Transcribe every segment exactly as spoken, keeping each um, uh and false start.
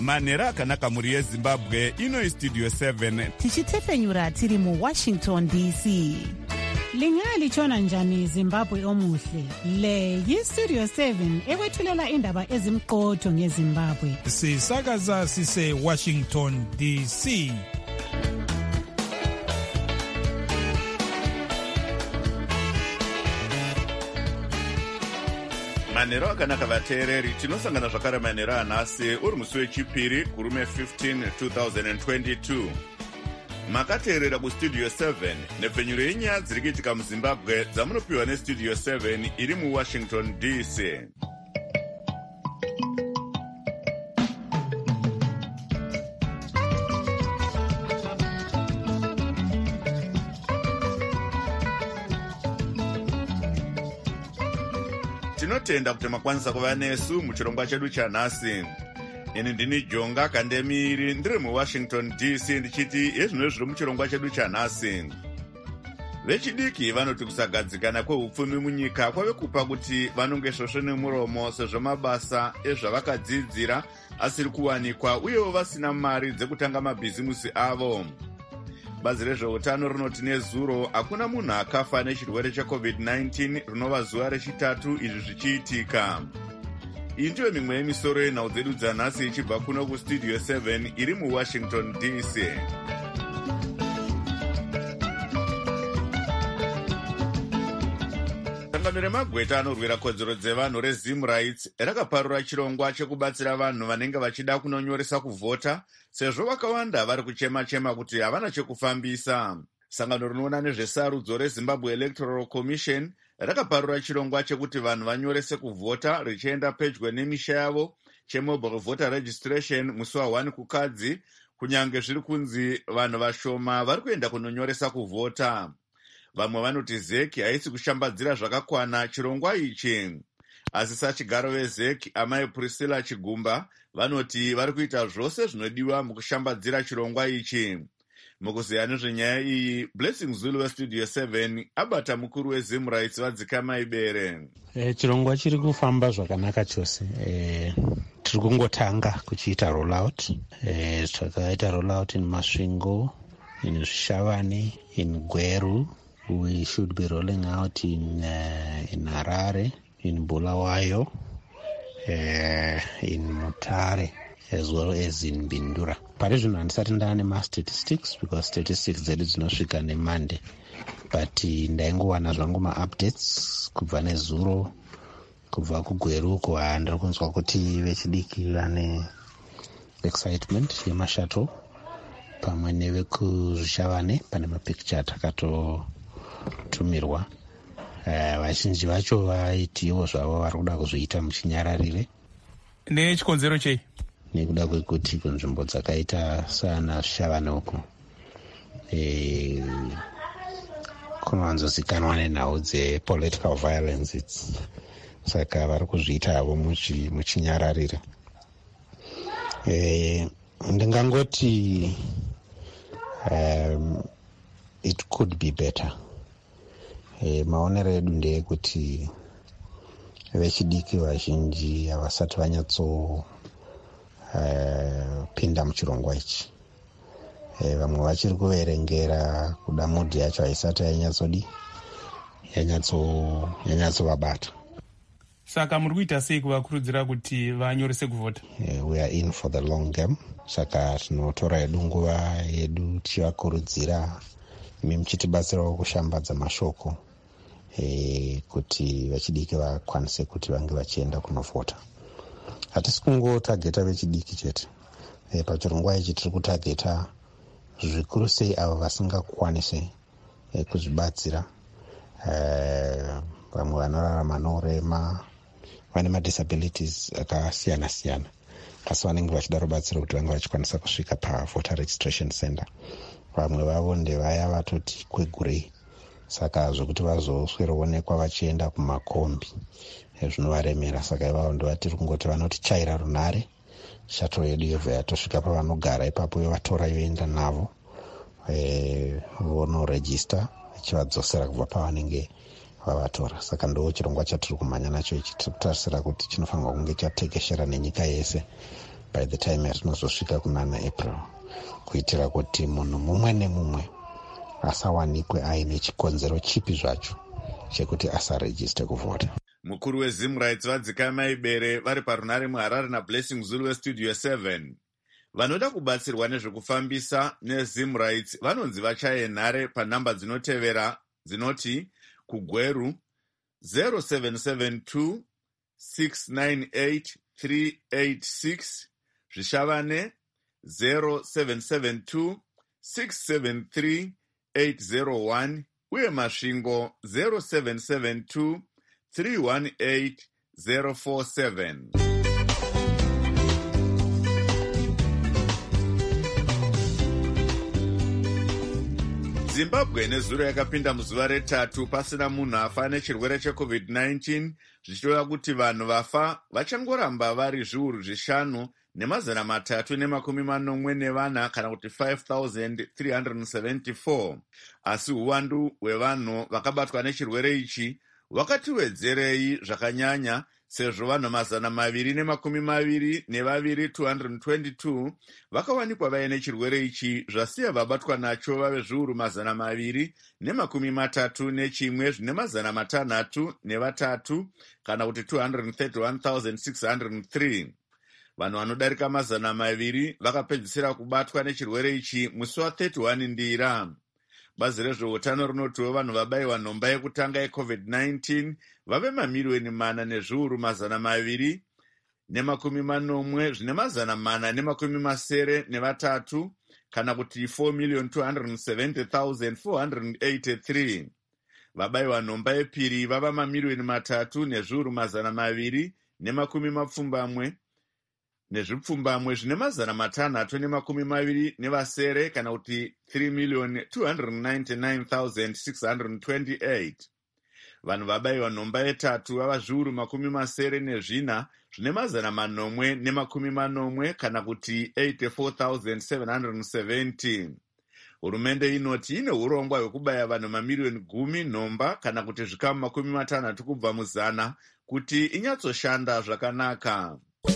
manhero akanaka mhuri yezimbabwe. Ino istudio seven tichitefenyura tiri muwashington D C. Lingalitshona njani Zimbabwe omuhle? Le yistudio seven ekwethulela indaba ezimqotho ngeZimbabwe. Sisakaza sise Washington D C. manhero akanaka vateereri, tinosangana zvakare manhero anhasi uri musi wechipiri kurume fifteen two thousand twenty-two. Makateerera kustudio seven nepfenyuro yenyaya dziri kuitika muzimbabwe dzamunopiwa nestudio seven iri muwashington D C. Tinotenda kuti makwanisa kuva nesu muchirongwa chedu chanhasi. Ini ndini Jonga Kandemiri, ndiri muWashington D C ndichiti yezvino zviri muchirongwa chedu chanhasi. Vechidiki vanoti kusagadzikana kweupfumi munyika kwave kupa kuti vanonge svosve nemuromo sezvo mabasa ezvavakadzidzira asiri kuwanikwa uyewo vasina mari dzekutanga mabhizimusi avo. Bazi rezveutano rinoti nezuro hakuna munhu akafa nechirwere checovid nineteen rinova zuva rechitatu izvi zvichiitika. Iyi ndiyo mimwe yemisoro yenhau dzedu dzanhasi ichibva kuno kustudio seven iri muwashington D C. Sangano remagweta anorwira kodzero dzevanhu reZim Rights rakaparura chirongwa chekubatsira vanhu vanenge vachida kunonyoresa kuvhota sezvo vakawanda vari kuchema-chema kuti havana chekufambisa. Sangano rinoona nezvesarudzo reZimbabwe Electoral Commission rakaparura chirongwa chekuti vanhu vanyorese kuvhota richienda pedyo nemisha yavo chemobile voter registration musi wa one kukadzi, kunyange zviri kunzi vanhu vashoma vari kuenda kunonyoresa kuvhota. Vamwe vanoti zeki haisi kushambadzira zvakakwana chirongwa ichi. Asi sachigaro vezeki amai Priscilla Chigumba vanoti vari kuita zvose zvinodiwa mukushambadzira chirongwa ichi. Mukuziya nezvenyaya iyi, Blessing Zulu westudio seven abata mukuru weZim Rights Vadzikama Ibere. E, chirongwa chiri kufamba zvakanaka chose. E, tiri kungotanga kuchiita rollout. E, takaita rollout in Masvingo, in Shavani, in Gweru. We should be rolling out in uh, in Harare, in Bulawayo, uh, in Mutare, as well as in Bindura. Parizvino handisati ndane ma-statistics because statistics dzedu dzinosvika neMonday. But ndaingowana zvangu ma-updates kubva nezuro, kubva kuGweru uko handiri kunzwa kuti vechidiki vane excitement yemashuttle. Pamwe nevekuzvishavane pane mapicture takato tumirwa. Uh, vazhinji vacho vaitiwo zvavo vari kuda kuzviita muchinyararire. Nechikonzero chei? Nekuda kwekuti kunzvimbo dzakaita sana Shavane uko e, kunowanzozikanwa nenhau dzepolitical violence, saka vari kuzviita havo muchi, muchinyararire. E, ndingangoti um, it could be better. E, maonero edu ndeyekuti vechidiki vazhinji havasati vanyatso uh, pinda muchirongwa ichi. E, vamwe vachiri kuverengera kuda mudhi yacho haisati yanyatsodi yanyatso yanyatsovabata. Saka muri kuita sei kuvakurudzira kuti vanyorese kuvhota? E, we are in for the long game. Saka tinotora yedu nguva yedu tichivakurudzira imi muchitibatsirawo kushambadza mashoko e, kuti vechidiki vakwanise kuti vange vachienda kunovhota. Hatisi kungotageta vechidiki chete. E, pachirongwa ichi tiri kutageta zvikuru sei avo vasingakwanise e, kuzvibatsira. E, vamwe vanorarama nourema, vane madisabilities akasiyana-siyana, asi vanenge vachida rubatsiro kuti vange vachikwanisa kusvika pavoter registration center. Vamwe vavo ndevaya vatoti kwegurei, saka zvokuti vazosweroonekwa vachienda kumakombi zvinovaremera. Saka ivavo ndovatiri kungoti vanotichaira runhare, shuttle yedu yobva yatosvika pavanogara ipapo yovatora yoenda navo e, vonorejista ichivadzosera kubva pavanenge vavatora. Saka ndo chirongwa chatiri kumhanya nacho ichi. Tiri kutarisira kuti chinofanirwa kunge chatekeshera nenyika yese by the time yatinozosvika kunana April, kuitira kuti munhu mumwe nemumwe asawanikwe aine chikonzero chipi zvacho chekuti asarejiste kuvhota. Mukuru weZimrights vadzika maibere vari parunare muHarare naBlessing Zulu weStudio seven. Vanoda kubatsirwa nezvekufambisa neZimrights vanonzi vachaye nhare panhamba dzinotevera dzinoti kuGweru zero seven seven two six nine eight three eight six, Zvishavane zero seven seven two six seven three eight zero one, uye Masvingo zero seven seven two three one eight zero four seven. Zimbabwe nezuro yakapinda muzuva retatu pasina munhu afa nechirwere checovid nineteen, zvichireva kuti vanhu vafa vachangoramba vari zviuru zvishanu nemazana matatu nemakumi manomwe nevana kana kuti five thousand three hundred seventy-four. Asi uwandu hwevanhu vakabatwa nechirwere ichi wakatiwedzerei zvakanyanya, sezvo vanhu mazana maviri nemakumi maviri nevaviri two hundred twenty-two vakawanikwa vaine chirwere ichi, zvasiya vabatwa nacho vave zviuru mazana maviri nemakumi matatu nechimwe zvine mazana matanhatu nevatatu kana kuti two hundred thirty-one thousand six hundred three. Vanhu vanodarika mazana maviri vakapedzisira kubatwa nechirwere ichi musi wa thirty-one Ndira. Bazi rezveutano rinotiwo vanhu vabayiwa nhomba yekutanga yecovid nineteen vave mamiliyoni mana nezviuru mazana maviri nemakumi manomwe zvine mazana mana nemakumi masere nevatatu kana kuti four million two hundred seventy thousand four hundred eighty-three. Vabayiwa nhomba yepiri vava mamiliyoni matatu nezviuru mazana maviri nemakumi mapfumbamwe nezvipfumbamwe zvine mazana matanhatu nemakumi maviri nevasere kana kuti three million two hundred ninety-nine thousand six hundred twenty-eight. Vanhu vabayiwa nhomba yetatu vava zviuru makumi masere nezvina zvine mazana manomwe nemakumi manomwe kana kuti eighty-four thousand seven hundred seventy. Hurumende inoti ine urongwa hwekubaya vanhu mamiliyoni gumi nhomba kana kuti zvikamu makumi matanhatu kubva muzana kuti inyatsoshanda zvakanaka.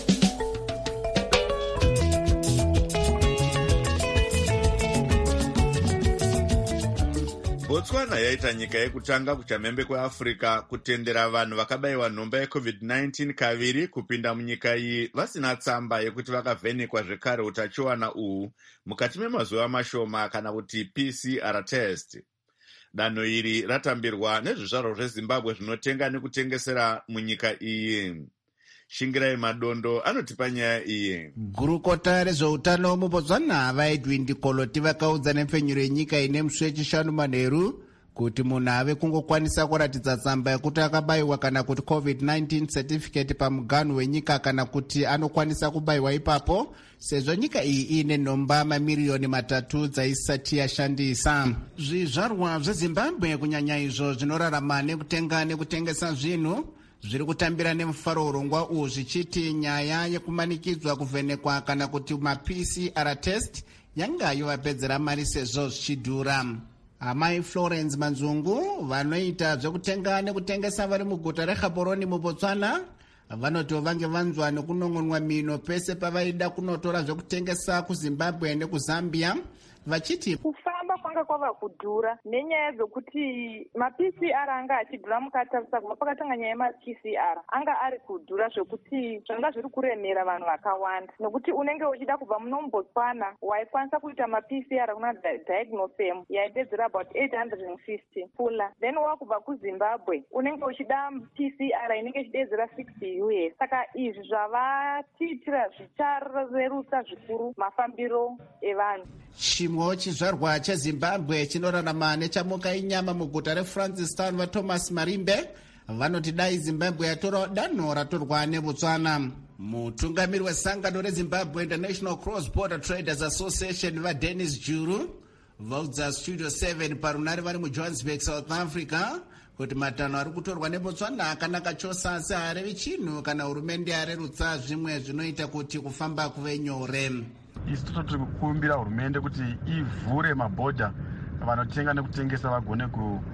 Botswana yaita nyika yekutanga kuchamhembe kweAfrica kutendera vanhu vakabayiwa nhomba yecovid nineteen kaviri kupinda munyika iyi vasina tsamba yekuti vakavhenekwa zvekare utachiwana uhu mukati memazuva mashoma kana kuti P C R test. Danho iri ratambirwa nezvizvarwa zveZimbabwe zvinotenga nekutengesera munyika iyi. Shingirai Madondo anotipa nyaya iyi. Gurukota rezveutano muBotswana vaEdwin Koloti vakaudza nepfenyuro yenyika ine musi wechishanu manheru kuti munhu ave kungokwanisa kuratidza tsamba yekuti akabayiwa kana kuti covid nineteen certificate pamuganhu wenyika kana kuti anokwanisa kubayiwa ipapo, sezvo nyika iyi ine nhomba mamiriyoni matatu dzaisati yashandisa. Zvizvarwa zveZimbabwe kunyanya izvo zvinorarama nekutenga nekutengesa zvinhu zviri kutambira nemufaro urongwa uhu zvichiti nyaya yekumanikidzwa kuvhenekwa kana kuti ma-P C R test yanga yovapedzera mari sezvo zvichidhura. Amai Florence Manzungu vanoita zvekutenga nekutengesa vari muguta reGaborone muBotswana vanoti vange vanzwa nekunongonwa mino pese pavaida kunotora zvekutengesa kuZimbabwe nekuzambia, vachiti kufamba kwanga kwava kudhura nenyaya dzokuti ma-P C R anga achidhura mukatarisa kubva pakatanga nyaya yema-P C R anga ari kudhura zvokuti zvanga zviri kuremera vanhu vakawanda, nokuti unenge uchida kubva muno muBotswana waikwanisa kuita ma-P C R kuna Diagnosem yaipedzera about eight hundred fifty pula, then wakubva kuZimbabwe unenge uchida P C R inenge ichidedzera sixty U S. Saka izvi zvavatiitira zvicharerutsa zvikuru mafambiro evanhu. Chimwe chizvarwa cheZimbabwe chinorarama nechamuka inyama muguta reFrancistown vaThomas Marimbe vanoti dai Zimbabwe yatora danho ratorwa neBotswana. Mutungamiri wesangano reZimbabwe International Cross Border Traders Association vaDennis Juru vaudza Studio seven parunare vari muJohannesburg, South Africa kuti matanho ari kutorwa neBotswana akanaka chose, asi harevi chinhu kana hurumende yarerutsa zvimwe zvinoita kuti kufamba kuve nyore. Isu totiri kukumbira hurumende kuti ivhure mabhodha, vanotenga nekutengesa vagone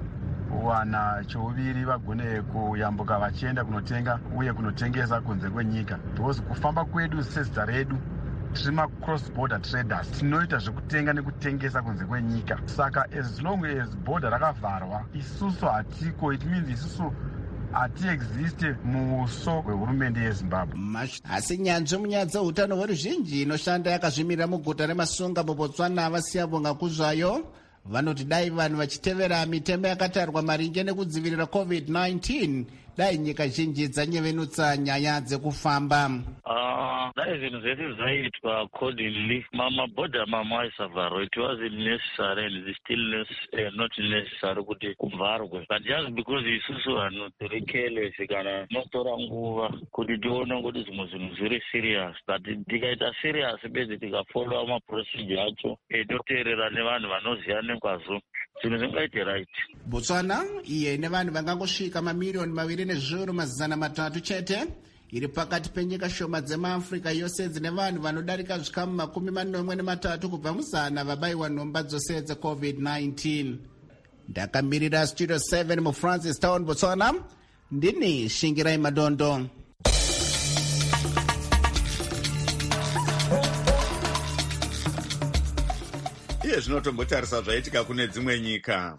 kuwana chouviri, vagone kuyambuka vachienda kunotenga uye kunotengesa kunze kwenyika, because kufamba kwedu sezita redu tiri macross border traders, tinoita zvekutenga nekutengesa kunze kwenyika. Saka as long as border rakavharwa, isusu hatiko, it means isusu hati existe muso hwehurumende yeZimbabwe. Asi nyanzvi munyaya dzeutano hweruzhinji inoshanda yakazvimirira muguta reMasunga muBotswana vasiyabonga kuzvayo vanoti dai vanhu vachitevera mitemo yakatarwa maringe nekudzivirira covid nineteen dai nyika zhinji dzanyevenutsa nyaya dzekufamba. Uh, dai zvinhu zvese zvaitwa accordingly, mabhodha mama aisavharwa. It wasn't necessary and it's still uh, not necessary kuti kuvharwe, but just because isusu vanhu tiri careless kana notora nguva kuti tione kuti zvimwe zvinhu zviri serious, but tikaita serious bese tikafollowa maprocedure acho toteerera nevanhu vanoziva nekwazvo zvinhu zvingaite right. Botswana iye nevanhu vangangosvika mamiliyoni maviri nezviuru mazana matatu chete iri pakati penyika shoma dzemaafrica yose dzine vanhu vanodarika zvikamu makumi manomwe nematatu kubva muzana vabayiwa nhomba dzose dzecovid nineteen. Ndakamirira studio seven mufrancis town Botswana, ndini Shingirai Madondo. Iye zvinotombotarisa zvaitika kune dzimwe nyika.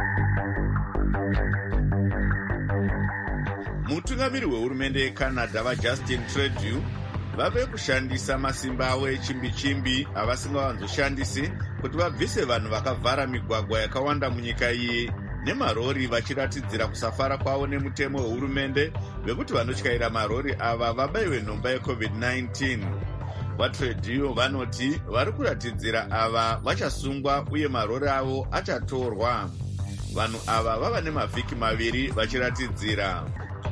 Mutungamiri wehurumende yeCanada vaJustin Trudeau vave kushandisa masimba avo echimbi-chimbi avasingavanzoshandisi kuti vabvise vanhu vakavhara migwagwa yakawanda munyika iyi nemarori, vachiratidzira kusafara kwavo nemutemo wehurumende wekuti vanotyaira marori ava vabayiwe nhomba yecovid nineteen. VaTrudeau vanoti vari kuratidzira ava vachasungwa uye marori avo achatorwa. Vanhu ava vava nemavhiki maviri vachiratidzira.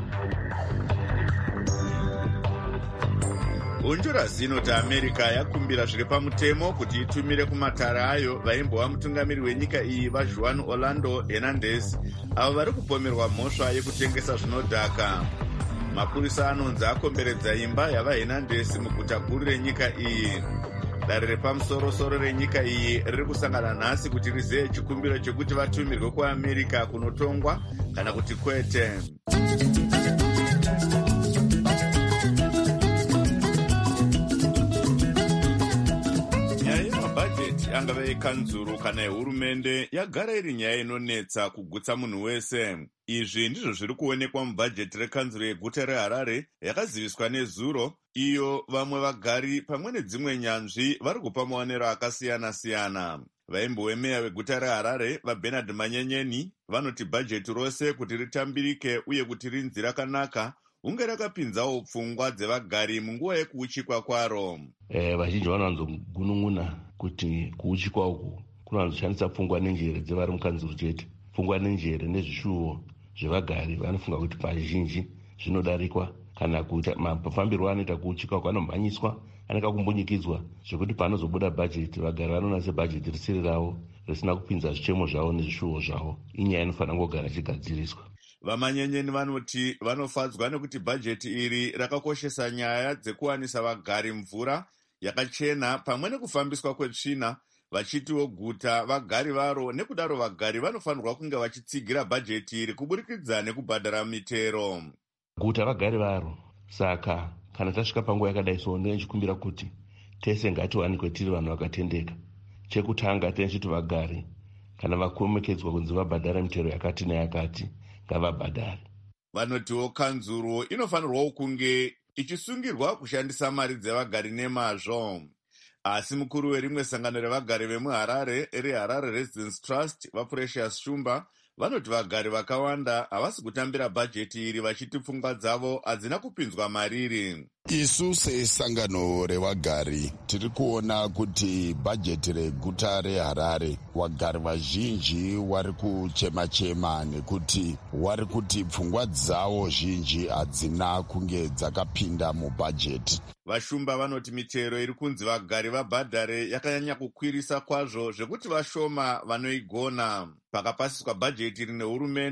Honduras inoti America yakumbira zviri pamutemo kuti itumire kumatara ayo vaimbova mutungamiri wenyika iyi vaJuan Orlando Hernandez avo vari kupomerwa mhosva yekutengesa zvinodhaka. Mapurisa anonzi akomberedza imba yavaHernandez muguta guru renyika iyi. Dare repamusoro-soro renyika iyi riri kusangana nhasi kuti rizive chikumbiro chekuti vatumirwe kuAmerica kunotongwa kana kuti kwete. Angava yekanzuru kana yehurumende yagara iri nyaya inonetsa kugutsa munhu wese. Izvi ndizvo zviri kuonekwa mubhajeti rekanzuru yeguta reHarare yakaziviswa nezuro, iyo vamwe vagari pamwe nedzimwe nyanzvi vari kupa maonero akasiyana-siyana. Vaimbo wemeya weguta reHarare vaBernard Manyenyeni vanoti bhajeti rose kuti ritambirike uye kuti rinzi rakanaka hunge rakapinzawo pfungwa dzevagari munguva yekuuchikwa kwaro. Eh, vazhinji vanowanzogunun'una kuti kuuchikwa uku kunowanzoshandisa pfungwa nenjere dzevari mukanzuru chete. Pfungwa nenjere nezvishuwo zvevagari vanofunga kuti pazhinji zvinodarikwa kana kuti mafambirwo anoita kuuchikwa uku anomhanyiswa, anenge kumbunyikidzwa zvekuti panozobuda bhajeti vagari vanoona sebhajeti risiri ravo risina kupinza zvichemo zvavo nezvishuwo zvavo. Inyaya inofanira kugara ichigadziriswa. Vamanyenyeni vanoti vanofadzwa nekuti bhajeti iri rakakoshesa nyaya dzekuwanisa vagari mvura yakachena pamwe nekufambiswa kwetsvina, vachitiwo guta vagari varo, nekudaro vagari vanofanirwa kunge vachitsigira bhajeti iri kuburikidza nekubhadhara mitero. Guta vagari varo, saka kana tasvika panguva yakadai so ndinechikumbira kuti tese ngatiwanikwe tiri vanhu vakatendeka. Chekutanga tinechiti vagari kana vakomekedzwa kunzi vabhadhara mitero yakati neyakati ngavabhadhare. Vanotiwo kanzuru inofanirwawo kunge ichisungirwa kushandisa mari dzevagari nemazvo. Asi mukuru werimwe sangano revagari vemuHarare reHarare Residence Trust vaPrecious Shumba vanoti vagari vakawanda havasi kutambira bhajeti iri vachiti pfungwa dzavo hadzina kupinzwa mariri. Isu sesangano revagari tiri kuona kuti bhajeti reguta reHarare vagari vazhinji vari kuchema-chema nekuti vari kuti pfungwa dzavo zhinji hadzina kunge dzakapinda mubhajeti. Vashumba vanoti mitero iri kunzi vagari vabhadhare yakanyanya kukwirisa kwazvo zvekuti vashoma vanoigona. Pakapasiswa bhajeti iri nehurumende,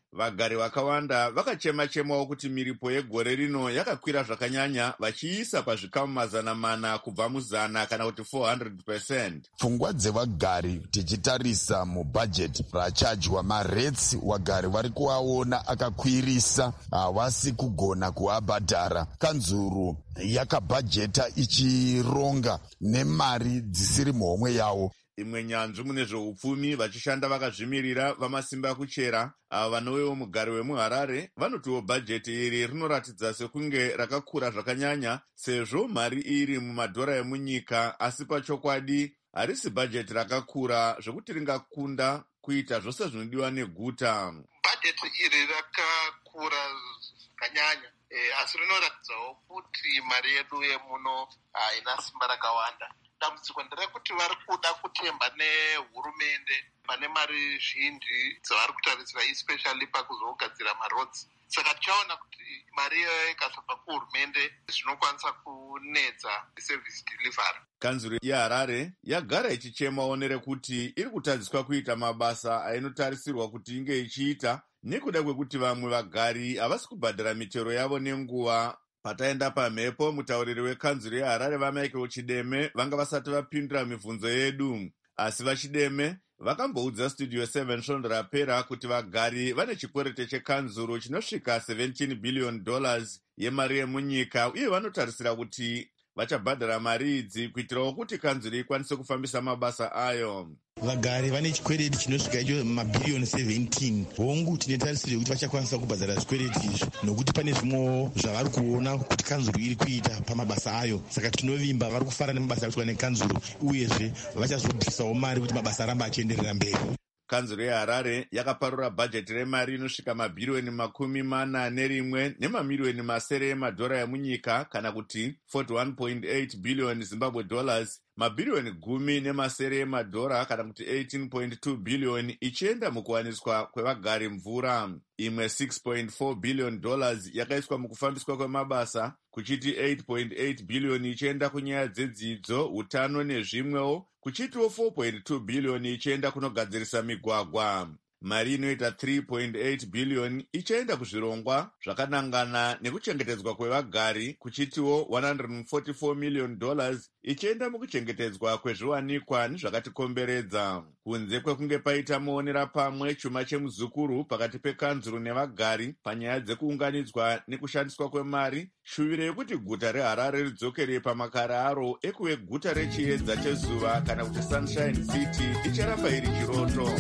Vagari vakawanda vakachema-chemawo kuti miripo yegore rino yakakwira zvakanyanya, vachiisa pazvikamu mazana mana kubva muzana kana kuti four hundred percent. Pfungwa dzevagari tichitarisa mubhajeti rachadya maretsi vagari vari kuaona akakwirisa, havasi kugona kuabhadhara. Kanzuru yakabhajeta ichironga nemari dzisiri muhomwe yavo. Imwe nyanzvi mune zveupfumi vachishanda vakazvimirira vamasimba kuchera ava vanowewo mugari wemuHarare vanotiwo bhajeti iri rinoratidza sekunge rakakura zvakanyanya sezvo mari iri mumadhora emunyika, asi pachokwadi harisi bhajeti rakakura zvekuti ringakunda kuita zvose zvinodiwa neguta. Bhajeti iri rakakura zvakanyanya, e, asi rinoratidzawo kuti mari yedu yemuno haina simba rakawanda. Dambudziko nderekuti vari kuda kutemba nehurumende pane mari zhinji dzavari kutarisira, especially pakuzogadzira marodzi. Saka tichaona kuti mari iyoyo ikasabva kuhurumende zvinokwanisa kunetsa service delivery. Kanzuru yeHarare yagara ichichemawo nerekuti iri kutadziswa kuita mabasa ainotarisirwa kuti inge ichiita nekuda kwekuti vamwe vagari havasi kubhadhara mitero yavo nenguva. Pataenda pamhepo, mutauriri wekanzuru yeHarare vaMichael Chideme vanga vasati vapindura mibvunzo yedu, asi vaChideme vakamboudza Studio seven svondo rapera kuti vagari vane chikwerete chekanzuru chinosvika seventeen billion dollars yemari yemunyika, uye vanotarisira kuti vachabhadhara mari idzi kuitirawo kuti kanzuru ikwanise kufambisa mabasa ayo. Vagari vane chikwereti chinosvika icho mabhiriyoni seventeen. Hongu tinetarisire kuti vachakwanisa kubhadhara zvikwereti izvo, nokuti pane zvimwewo zvavari kuona kuti kanzuru iri kuita pamabasa ayo. Saka tinovimba vari kufara nemabasa akuitwa nekanzuru, uyezve vachazobvisawo mari kuti mabasa arambe achienderera mberi. Kanzuru yeHarare yakaparura bhajeti remari inosvika mabhiriyoni makumi mana nerimwe nemamiliyoni masere emadhora emunyika kana kuti forty-one point eight billion Zimbabwe dollars, mabhiriyoni gumi nemasere emadhora kana kuti eighteen point two billion ichienda mukuwaniswa kwevagari mvura. Imwe six point four billion dollars yakaiswa mukufambiswa kwemabasa, kuchiti eight point eight billion ichienda kunyaya dzedzidzo, utano nezvimwewo, kuchitiwo four point two billion ichienda kunogadzirisa migwagwa. Mari inoita three point eight billion ichienda kuzvirongwa zvakanangana nekuchengetedzwa kwevagari, kuchitiwo one hundred forty-four million dollars ichienda mukuchengetedzwa kwezviwanikwa nezvakatikomberedza. Kunze kwekunge paita muonera pamwe chuma chemuzukuru pakati pekanzuru nevagari panyaya dzekuunganidzwa nekushandiswa kwemari, shuviro yekuti guta reHarare ridzokere pamakare aro ekuve guta rechiedza chezuva kana kuti Sunshine City icharamba iri chiroto.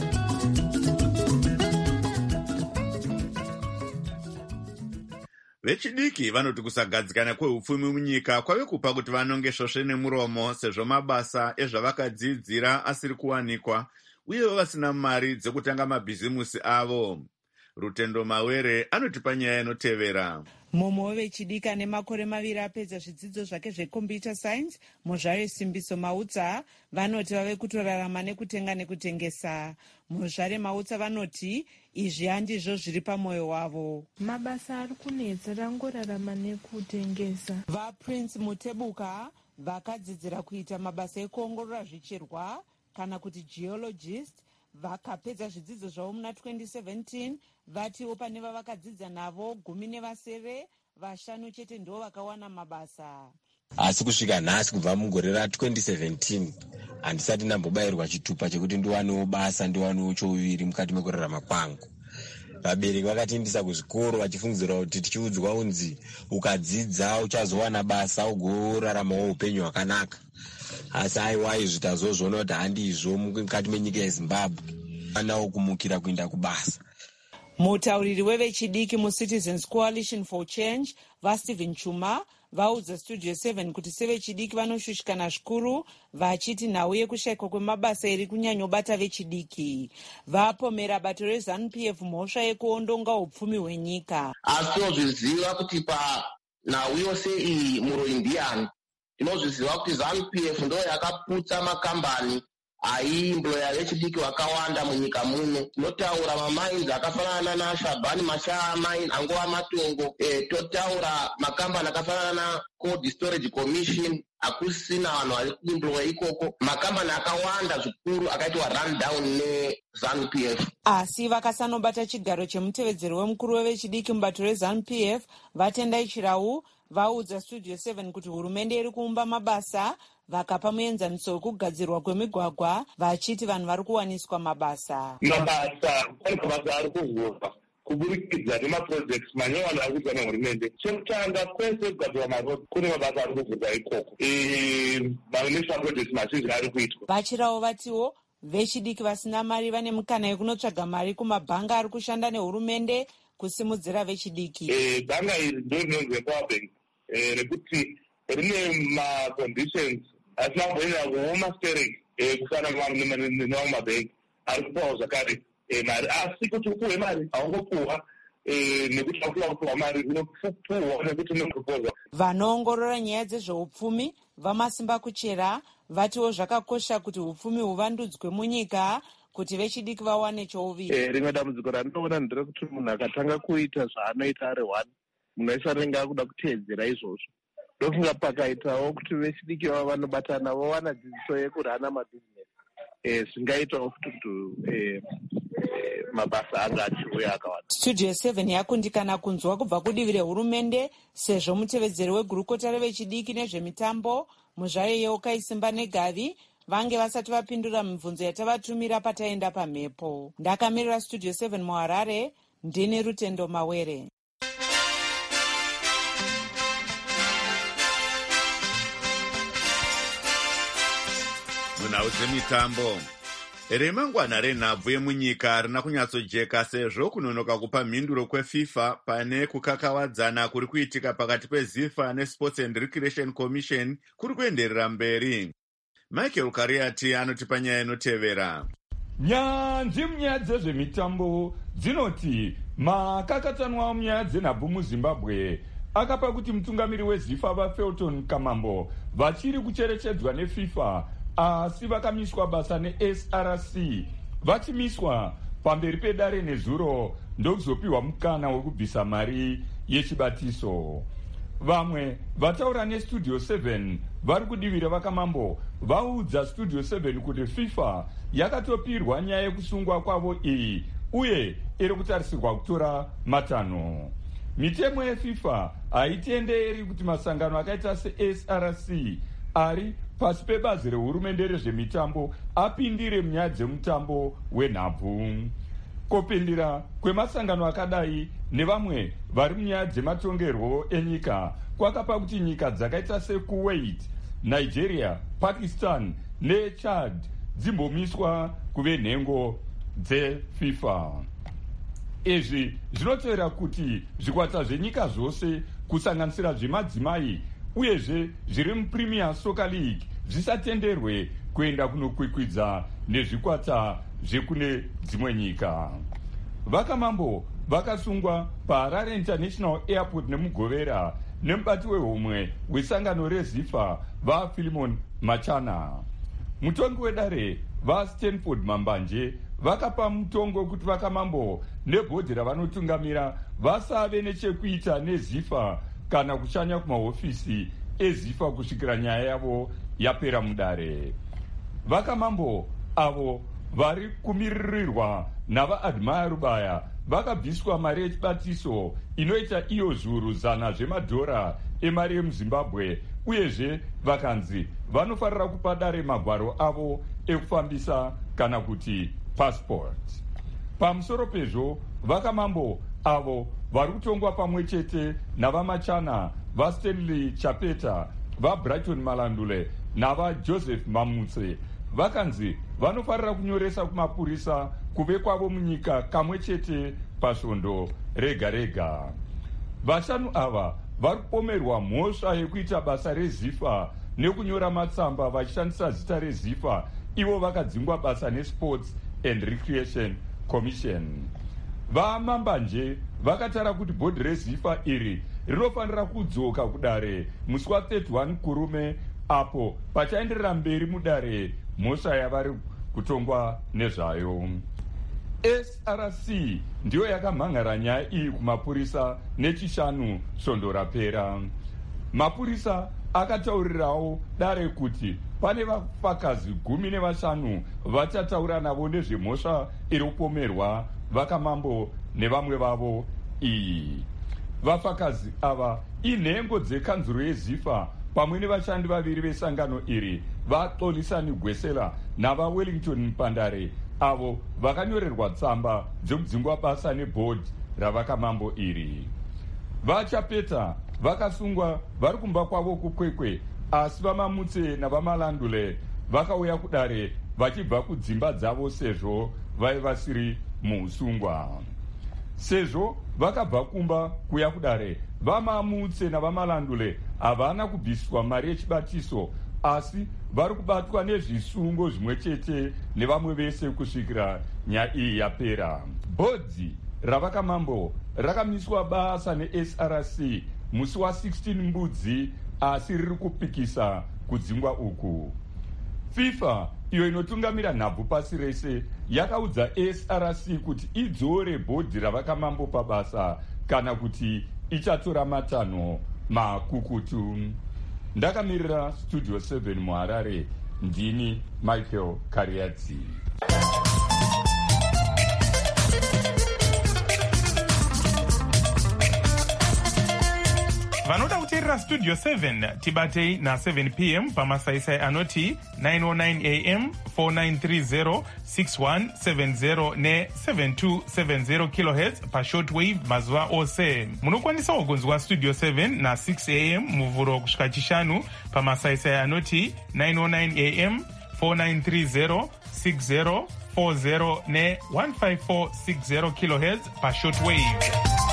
Vechidiki vanoti kusagadzikana kweupfumi munyika kwave kupa kuti vanonge svosve nemuromo sezvo mabasa ezvavakadzidzira asiri kuwanikwa uye vasina mari dzekutanga mabhizimusi avo. Rutendo Mawere anoti panyaya inotevera. Mumwe wevechidiki ane makore maviri apedza zvidzidzo zvake zvecomputer science muzvare Simbiso Mautsa vanoti vave kutorarama nekutenga nekutengesa. Muzvare Mautsa vanoti izvi handizvo zviri pamwoyo wavo. Mabasa ari kunetsa rangorarama nekutengesa. VaPrince Mutebuka vakadzidzira kuita mabasa ekuongorora zvicherwa kana kuti geologist vakapedza zvidzidzo zvavo muna twenty seventeen, vatiwo pane vavakadzidza navo gumi nevasere, vashanu chete ndo vakawana mabasa. Asi kusvika nhasi kubva mugore ra twenty seventeen handisati ndambobayirwa chitupa chekuti ndiwanewo basa ndiwanewo chouviri mukati mekurarama kwangu. Vabereki vakatiendesa kuzvikoro vachifungidzira kuti tichiudzwa unzi ukadzidza uchazowana basa ugoraramawo upenyu hwakanaka. Asi aiwa izvi tazozviona kuti handizvo mukati menyika yeZimbabwe, anawo kumukira kuenda kubasa. Mutauriri wevechidiki muCitizens Coalition for Change vaStephen Chuma vaudza Studio seven kuti sevechidiki vanoshushikana zvikuru vachiti nhau yekushayikwa kwemabasa iri kunyanyobata vechidiki. Vapomera bato reZANU P F mhosva yekuondonga upfumi hwenyika. Asi tinozviziva kuti panhau yose iyi muroindiani tinozviziva kuti ZANU P F ndo yakaputsa makambani aimbloya vechidiki vakawanda munyika muno. Tinotaura mamainzi akafanana naShabani Mashaya Mine angova matongo, e, totaura makambani akafanana na Cold Storage Commission akusina vanhu vari kuimbloya ikoko. Makambani akawanda zvikuru akaitwa run down neZANU P F. Asi vakasanobata chigaro chemutevedzeri wemukuru wevechidiki mubato reZANU P F Vatendai Chirau vaudza Studio seven kuti hurumende iri kuumba mabasa vakapa muenzaniso wekugadzirwa kwemigwagwa vachiti vanhu vari kuwaniswa mabasa. Mabasa pane mabasa ari kuvhurwa kuburikidza nemaprojects manyowano ari kuitwa nehurumende. Chekutanga kwese kugadzirwa maroad kune mabasa ari kuvhurwa ikoko. National projects mazhinji ari kuitwa. Vachirau vatiwo vechidiki vasina mari vane mukana yekunotsvaga mari kumabhanga ari kushanda nehurumende kusimudzira vechidiki. Eh, bhanga iri ndo rinonzi Empower Bank rekuti rine maconditions asina kuenda kuoma stereki kusana nemamwe mabhengi ari kupawo zvakare mari, asi kuti upuhwe mari haungopuhwa nekuti akuda kupuhwa mari unopuhwa nekuti unopropozwa. Vanoongorora nyaya dzezveupfumi vamasimba kuchera vatiwo zvakakosha kuti upfumi huvandudzwe munyika kuti vechidiki vawane chouviri. Rimwe dambudziko randinoona nderekuti munhu akatanga kuita zvaanoita ari one munhu wese anenge akuda kuteedzera izvozvo. Ndofunga pakaitawo kuti vechidiki vava vanobatana vowana dzidziso yekurana mabhizinesi zvingaitawo kuti kuti mabasa anga achiuya akawanda. Studio seven yakundikana kunzwa kubva kudivi rehurumende sezvo mutevedzeri wegurukota revechidiki nezvemitambo Muzvayeyo Kaisimba Negavi vange vasati vapindura mibvunzo yatavatumira pataenda pamhepo. Ndakamirira Studio seven muHarare, ndini Rutendo Mawere. Munhau dzemitambo. Remangwana renhabvu yemunyika harina kunyatsojeka sezvo kunonoka kupa mhinduro kweFIFA pane kukakavadzana kuri kuitika pakati kweZIFA neSports and Recreation Commission kuri kuenderera mberi. Michael Kariati anotipa nyaya inotevera. Nyanzvi munyaya dzezvemitambo dzinoti makakatanwa munyaya dzenhabvu muZimbabwe akapa kuti mutungamiri weZIFA vaFelton Kamambo vachiri kucherechedzwa neFIFA asi vakamiswa basa neS R C vachimiswa pamberi pedare nezuro ndokuzopiwa mukana wekubvisa mari yechibatiso. Vamwe vataura neStudio seven vari kudivira vakamambo vaudza Studio seven kuti FIFA yakatopirwa nyaya yekusungwa kwavo iyi uye iri kutarisirwa kutora matanho. Mitemo yeFIFA haitenderi kuti masangano akaita seS R C ari pasi pebazi rehurumende rezvemitambo apindire munyaya dzemutambo wenhabvu. Kopindira kwemasangano akadai nevamwe vari munyaya dzematongerwo enyika kwakapa kuti nyika dzakaita seKuwait, Nigeria, Pakistan neChad dzimbomiswa kuve nhengo dzeFIFA. Izvi zvinotevera kuti zvikwata zvenyika zvose kusanganisira zvemadzimai uyezve zviri muPremier Soccer League zvisatenderwe kuenda kunokwikwidza nezvikwata zvekune dzimwe nyika. Vakamambo vakasungwa paHarare International Airport nemugovera nemubati wehomwe wesangano reZIFA vaPhilemon Machana. Mutongi wedare vaStanford Mambanje vakapa mutongo kuti vakamambo nebhodhi ravanotungamira vasave nechekuita neZIFA kana kushanya kumahofisi eZIFA kusvikira nyaya yavo yapera mudare. Vakamambo avo vari kumiririrwa navaAdmire Rubaya vakabviswa mari yechibatiso inoita iyo zviuru zana zvemadhora emari yemuZimbabwe uyezve vakanzi vanofarira kupa dare magwaro avo ekufambisa kana kuti passport. Pamusoro pezvo vakamambo avo vari kutongwa pamwe chete navamachana vaStanley Chapeta, vaBrighton Malandule navaJoseph Mamutse vakanzi vanofarira kunyoresa kumapurisa kuve kwavo munyika kamwe chete pasvondo rega rega. Vashanu ava vari kupomerwa mhosva yekuita basa reZIFA nekunyora matsamba vachishandisa zita reZIFA ivo vakadzingwa basa neSports and Recreation Commission. Vamambanje vakatara kuti bhodhi reZIFA iri rinofanira kudzoka kudare musi wa thirty-one Kurume apo pachaenderera mberi mudare mhosva yavari kutongwa nezvayo. S R C ndiyo yakamhan'ara nyaya iyi kumapurisa nechishanu svondo rapera. Mapurisa akataurirawo dare kuti pane vafakazi gumi nevashanu vachataura navo nezvemhosva iri kupomerwa vakamambo nevamwe vavo iyi. Vafakazi ava inhengo dzekanzuro yezifa pamwe nevashandi vaviri vesangano iri vaXolisani Gwesela navaWellington Mpandare, avo vakanyorerwa tsamba dzekudzingwa basa nebhodhi ravakamambo iri. Vachapeta vakasungwa vari kumba kwavo kukwekwe, asi vamamutse navamalandule vakauya kudare vachibva kudzimba dzavo sezvo vai vasiri muusungwa. Sezvo vakabva kumba kuya kudare, vamamutse navamalandule havana kubviswa mari yechibatiso, asi vari kubatwa nezvisungo zvimwe chete nevamwe vese kusvikira nyaya iyi yapera. Bhodhi ravakamambo rakamiswa basa ne-S R C musi wa sixteen Mbudzi, asi riri kupikisa kudzingwa uku. FIFA iyo inotungamira nhabvu pasi rese yakaudza S R C kuti idzore bhodhi ravakamambo pabasa kana kuti ichatora matanho makukutu. Ndakamirira Studio seven muHarare, ndini Michael Kariadzi. Vanoda kuteerera Studio seven tibatei na seven p m pamasaisai anoti nine oh nine a m, four nine three zero, six one seven zero ne seven two seven zero kilohertz pashortwave mazuva ose. Munokwanisa kugonzwa Studio seven na six a m muvhuro kusvika chishanu pamasaisai anoti nine oh nine a m, four nine three zero, six zero four zero ne one five four six zero kilohertz pashortwave.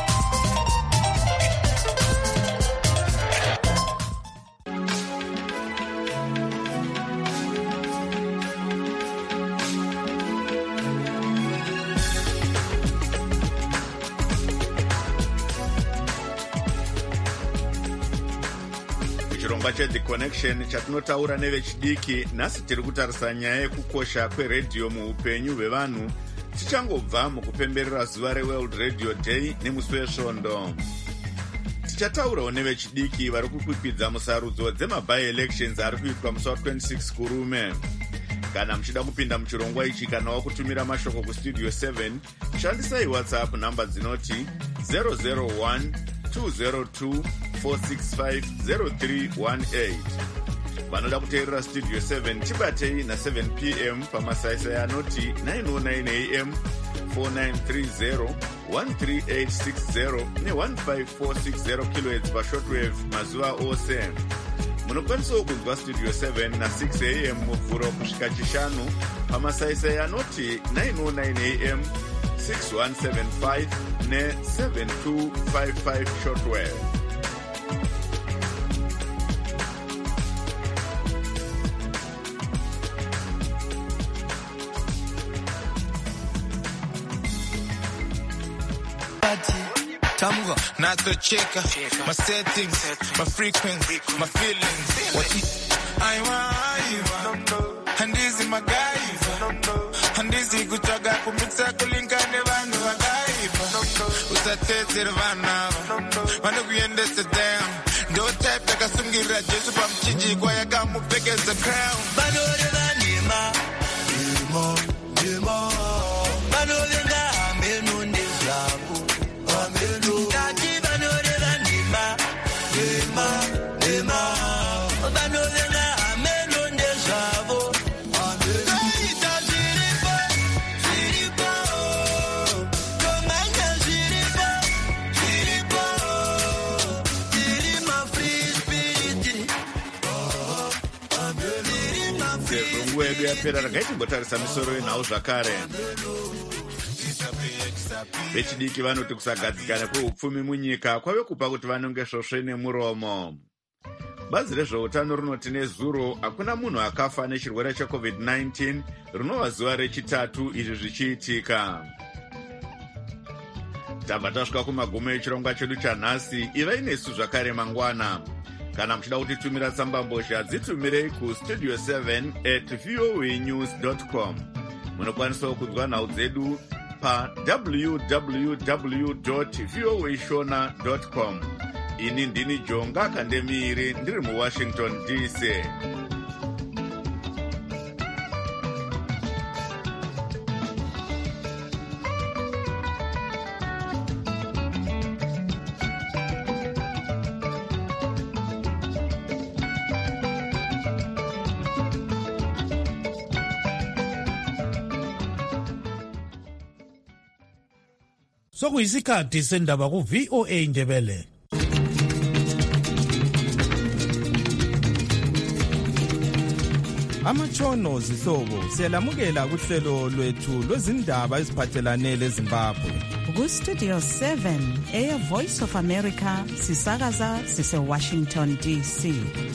The Connection chatinotaura nevechidiki. Nhasi tiri kutarisa nyaya yekukosha kweredhiyo muupenyu hwevanhu, tichangobva mukupemberera zuva reWorld Radio Day nemusi wesvondo. Tichataurawo nevechidiki vari kukwikwidza musarudzo dzemabi-elections ari kuitwa musi wa twenty-six kurume. Kana muchida kupinda muchirongwa ichi kana wakutumira mashoko kustudio seven, shandisai WhatsApp namba dzinoti zero zero one two zero two four six five zero three one eight. Vanoda kuteerera Studio seven tibatei na seven p m pamasaisai anoti nine oh nine a m, four nine three zero, one three eight six zero ne one five four six zero kilohertz pashortwave mazuva ose. Munokwanisawo kunzwa Studio seven na six a m muvhuro kusvika chishanu pamasaisai anoti nine oh nine a m, six one seven five ne seven two five five shortwave. Tamuga, nazocheka, my settings, my frequency, my feelings. What I want, and this is my guy. And this is good to go for me to link and the van of a guy. Who's a tater van now? When we end this down, don't type like a sungi rajas from Chichi, where I come with big as the crown. Banore Vanima, Dimo, Dimo, Banore Menu Nizabu. Wedu yapera rakaitimbotarisa misoro yenhau zvakare. Vechidiki vanoti kusagadzikana kweupfumi munyika kwave kupa kuti vanonge svosve nemuromo. Bazi rezveutano rinoti nezuro hakuna munhu akafa nechirwere checovid nineteen rinova zuva rechitatu izvi zvichiitika. Tabva tasvika kumagumo echirongwa chedu chanhasi. Ivai nesu zvakare mangwana. kana muchida kutitumira tsambambozha dzitumirei kustudio seven at voa news dot com. Munokwanisawo kunzwa nhau dzedu pa w w w dot voa shona dot com. Ini ndini Jonga Kandemiri ndiri muWashington D C. Sokuyisikhathi sendaba ku V O A Ndebele. Amatshono zihlobo siyalamukela kuhlelo lwethu lwezindaba eziphathelane leZimbabwe. Ku Studio seven Air Voice of America sisakaza sise Washington D C.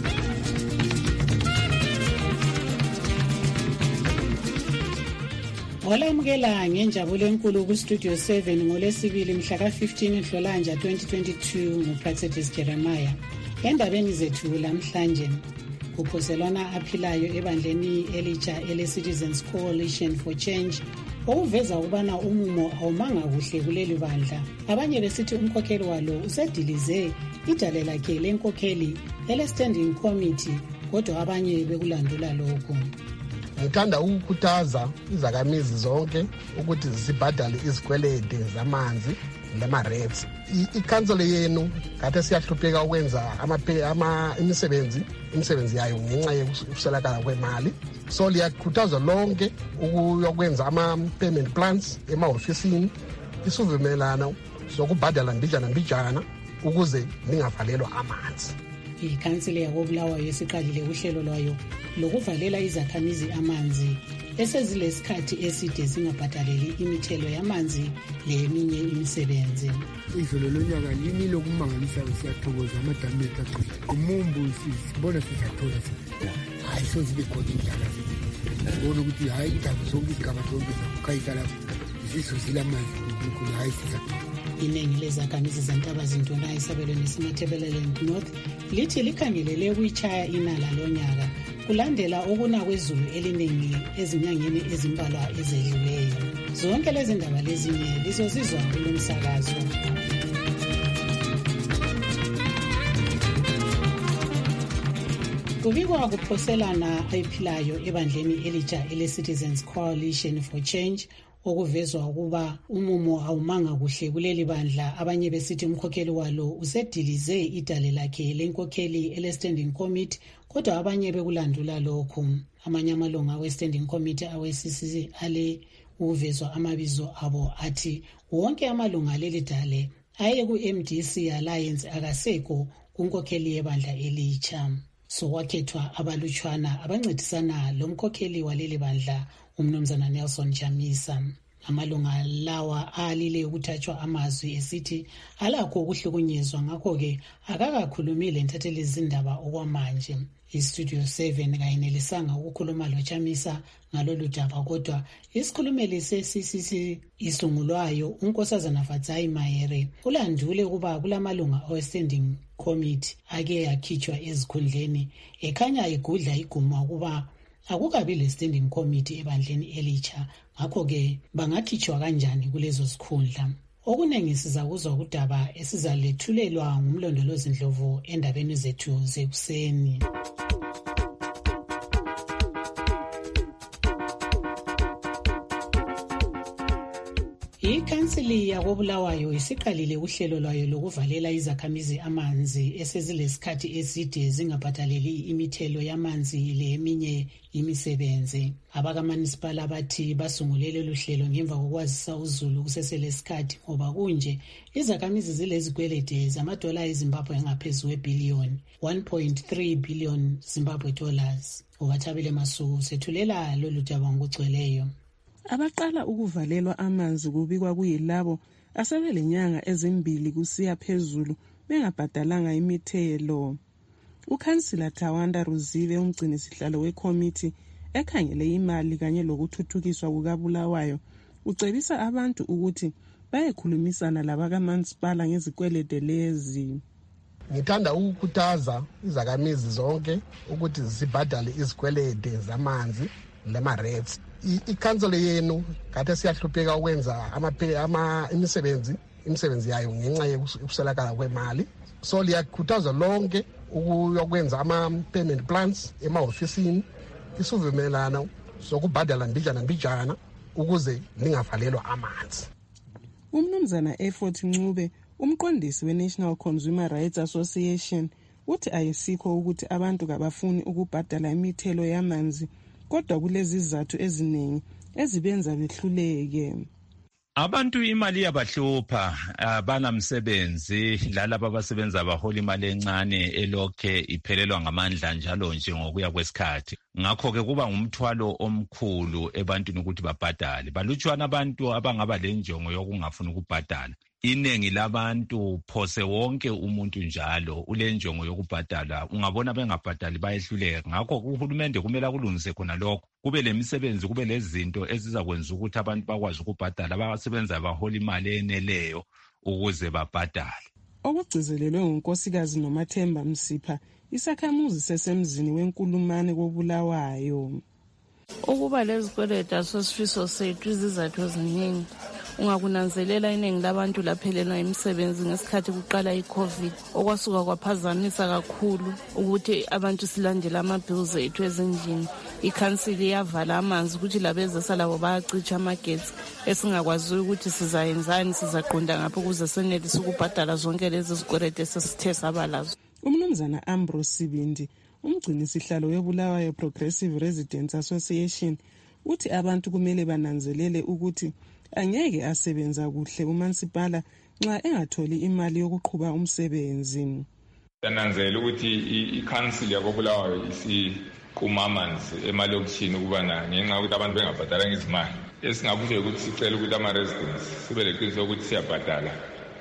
Olamukela ngenjabulo enkulu ku Studio seven ngolesibili mhla ka fifteen Nhlolanja twenty twenty-two nguPraxedis Jeremiah. Endabeni zethu lamhlanje kuphoselwana aphilayo ebandleni elitsha ele Citizens Coalition for Change okuveza ukubana umumo awumanga kuhle kuleli bandla. Abanye besithi umkhokheli walo usedilize idale lakhe lenkokheli ele Standing Committee, kodwa abanye bekulandula lokho. Ngithanda ukukhuthaza izakhamizi zonke ukuthi zibhadale izikwelede zamanzi lama-rates. Ikhansela yenu kade siyahlupheka ukwenza ama imisebenzi imisebenzi yayo ngenxa yokuswelakala kwemali. So liyakhuthaza lonke ukuyokwenza ama-payment plans emahofisini, isivumelano sokubhadala mbijana mbijana ukuze ningavalelwa amanzi. Ikhansela yakoBulawayo yesiqalile uhlelo lwayo lokuvalela izakhamizi amanzi esezilesikhathi eside zingabhadaleli imithelo yamanzi leminye imisebenzi. Izolo lonyaka lini lokumangalisa siyathokoza amadamu ethu aqhubeka. Umumbu sibona sizathola sibona. Hayi sozibe khona indaba zethu. Ubona ukuthi hayi indaba zonke izigaba zonke zakukhayita lapho. Zisozila amanzi kukhulu hayi sizathola. Iningi lezakhamizi zentaba zintona isabelweni simathebeleland North lithi likhangelele ukuyitshaya inala lonyaka kulandela okuna kwezulu eliningi ezinyangeni ezimbalwa ezedluleyo. Zonke lezi ndaba lezinye lizozizwa kulomsakazo. Kubikwa kuphoselana ayiphilayo ebandleni elitsha ele Citizens Coalition for Change okuvezwa ukuba umumo awumanga kuhle kuleli bandla. Abanye besithi umkhokheli walo usedilize idale lakhe lenkokheli ele Standing Committee, kodwa abanye bekulandula lokho. Amanye amalunga we Standing Committee awe C C C ale uvezwa amabizo abo athi wonke amalunga leli dale aye ku M D C Alliance akaseko kunkokheli yebandla elitsha. So wakhethwa abalutshwana abancedisana lomkhokheli waleli bandla uMnumzana Nelson Chamisa. Amalunga lawa alile ukuthathwa amazwi esithi alakho ukuhlukunyezwa, ngakho ke akakakhulumile ntatheli izindaba okwamanje. iStudio seven kayinelisanga ukukhuluma loChamisa ngalolu daba, kodwa isikhulumeli se-C C C isungulwayo uNkosazana Fatsayi Mayere ulandule ukuba kulamalunga awe-Standing Committee ake yakhitshwa ezikhundleni ekhanya igudla iguma ukuba akukabi le-Standing Committee ebandleni elitsha, ngakho ke bangakhitshwa kanjani kulezo zikhundla. Okuningi sizakuzwa kudaba esizalethulelwa ngumlondolozi Ndlovu endabeni zethu zekuseni. Ikhansili yakoBulawayo isiqalile uhlelo lwayo lokuvalela izakhamizi amanzi esezilesikhathi eside zingabhadaleli imithelo yamanzi leminye imisebenzi. Abakamunicipal bathi basungulele luhlelo ngemva kokwazisa uzulu kuseselesikhathi ngoba kunje izakhamizi zilezikwelede zamadola eZimbabwe angaphezulu kwebillion one point three billion Zimbabwe dollars. Ubathabile Masuku sethulela lolu daba ngokugcweleyo. Abaqala ukuvalelwa amanzi kubikwa kuyilabo asebelenyanga ezimbili kusiya phezulu bengabhadalanga imithelo. Ukhansila Tawanda Ruzive umgcini sihlalo wekomiti ekhangele imali kanye lokuthuthukiswa kukaBulawayo ucebisa abantu ukuthi bayekhulumisana labakamasipala ngezikwelede lezi. ngithanda ukukhuthaza izakhamizi zonke ukuthi zibhadale izikwelede zamanzi lama-rates. Ikhansela yenu kade siyahlupheka ukwenza ama imisebenzi imisebenzi yayo ngenxa yokuswelakala kwemali, so liyakhuthaza lonke ukuyokwenza ama-payment plans emahofisini, isivumelano sokubhadala mbijana mbijana ukuze lingavalelwa amanzi. Umnumzana Effort Ncube, umqondisi we-National Consumer Rights Association, uthi ayisikho ukuthi abantu kabafuni ukubhadala imithelo yamanzi, kodwa kulezi zizathu eziningi ezibenza behluleke. Abantu imali yabahlupha, banamsebenzi, lalabo abasebenza bahola imali encane elokhe iphelelwa ngamandla njalo nje ngokuya kwesikhathi. Ngakho-ke kuba ngumthwalo omkhulu ebantwini ukuthi babhadale. Balutshwana abantu abangaba lenjongo yokungafuni ukubhadala. Iningi labantu, phose wonke umuntu njalo ulenjongo yokubhadala, ungabona bengabhadali bayehluleka. Ngakho uhulumende kumele akulungise khona lokho, kube lemisebenzi, kube lezinto ezizakwenza ukuthi abantu bakwazi ukubhadala, abasebenza bahola imali eneleyo ukuze babhadale. Okugcizelelwe ngunkosikazi Nomathemba Msipha, isakhamuzi sesemzini wenkulumane koBulawayo. Ukuba lezikweleta asosifiso sethu izizathu eziningi. Ungakunanzelela iningi labantu laphelelwa imisebenzi ngesikhathi kuqala i-COVID, okwasuka kwaphazamisa kakhulu ukuthi abantu silandele ama-bills ethu ezindlini. Ikhansili yavala amanzi ukuthi labezesa labo bayacitsha amagetsi, esingakwazi ukuthi sizayenzani, sizaqonda ngapho ukuze senelise ukubhadala zonke lezi zikweleti esesithe saba lazo. Umnumzana Ambrose Sibindi, umgcini sihlalo weBulawayo Progressive Residents Association, uthi abantu kumele bananzelele ukuthi angeke asebenza kuhle umansipala nxa engatholi imali yokuqhuba umsebenzi. Yananzela ukuthi i-council yakoBulawayo isiquma amanzi emalokishini ukubana ngenxa yokuthi abantu bengabhadala ngezimali. Esingakusho ukuthi sicela ukuthi ama-residents sibe leqiniso ukuthi siyabhadala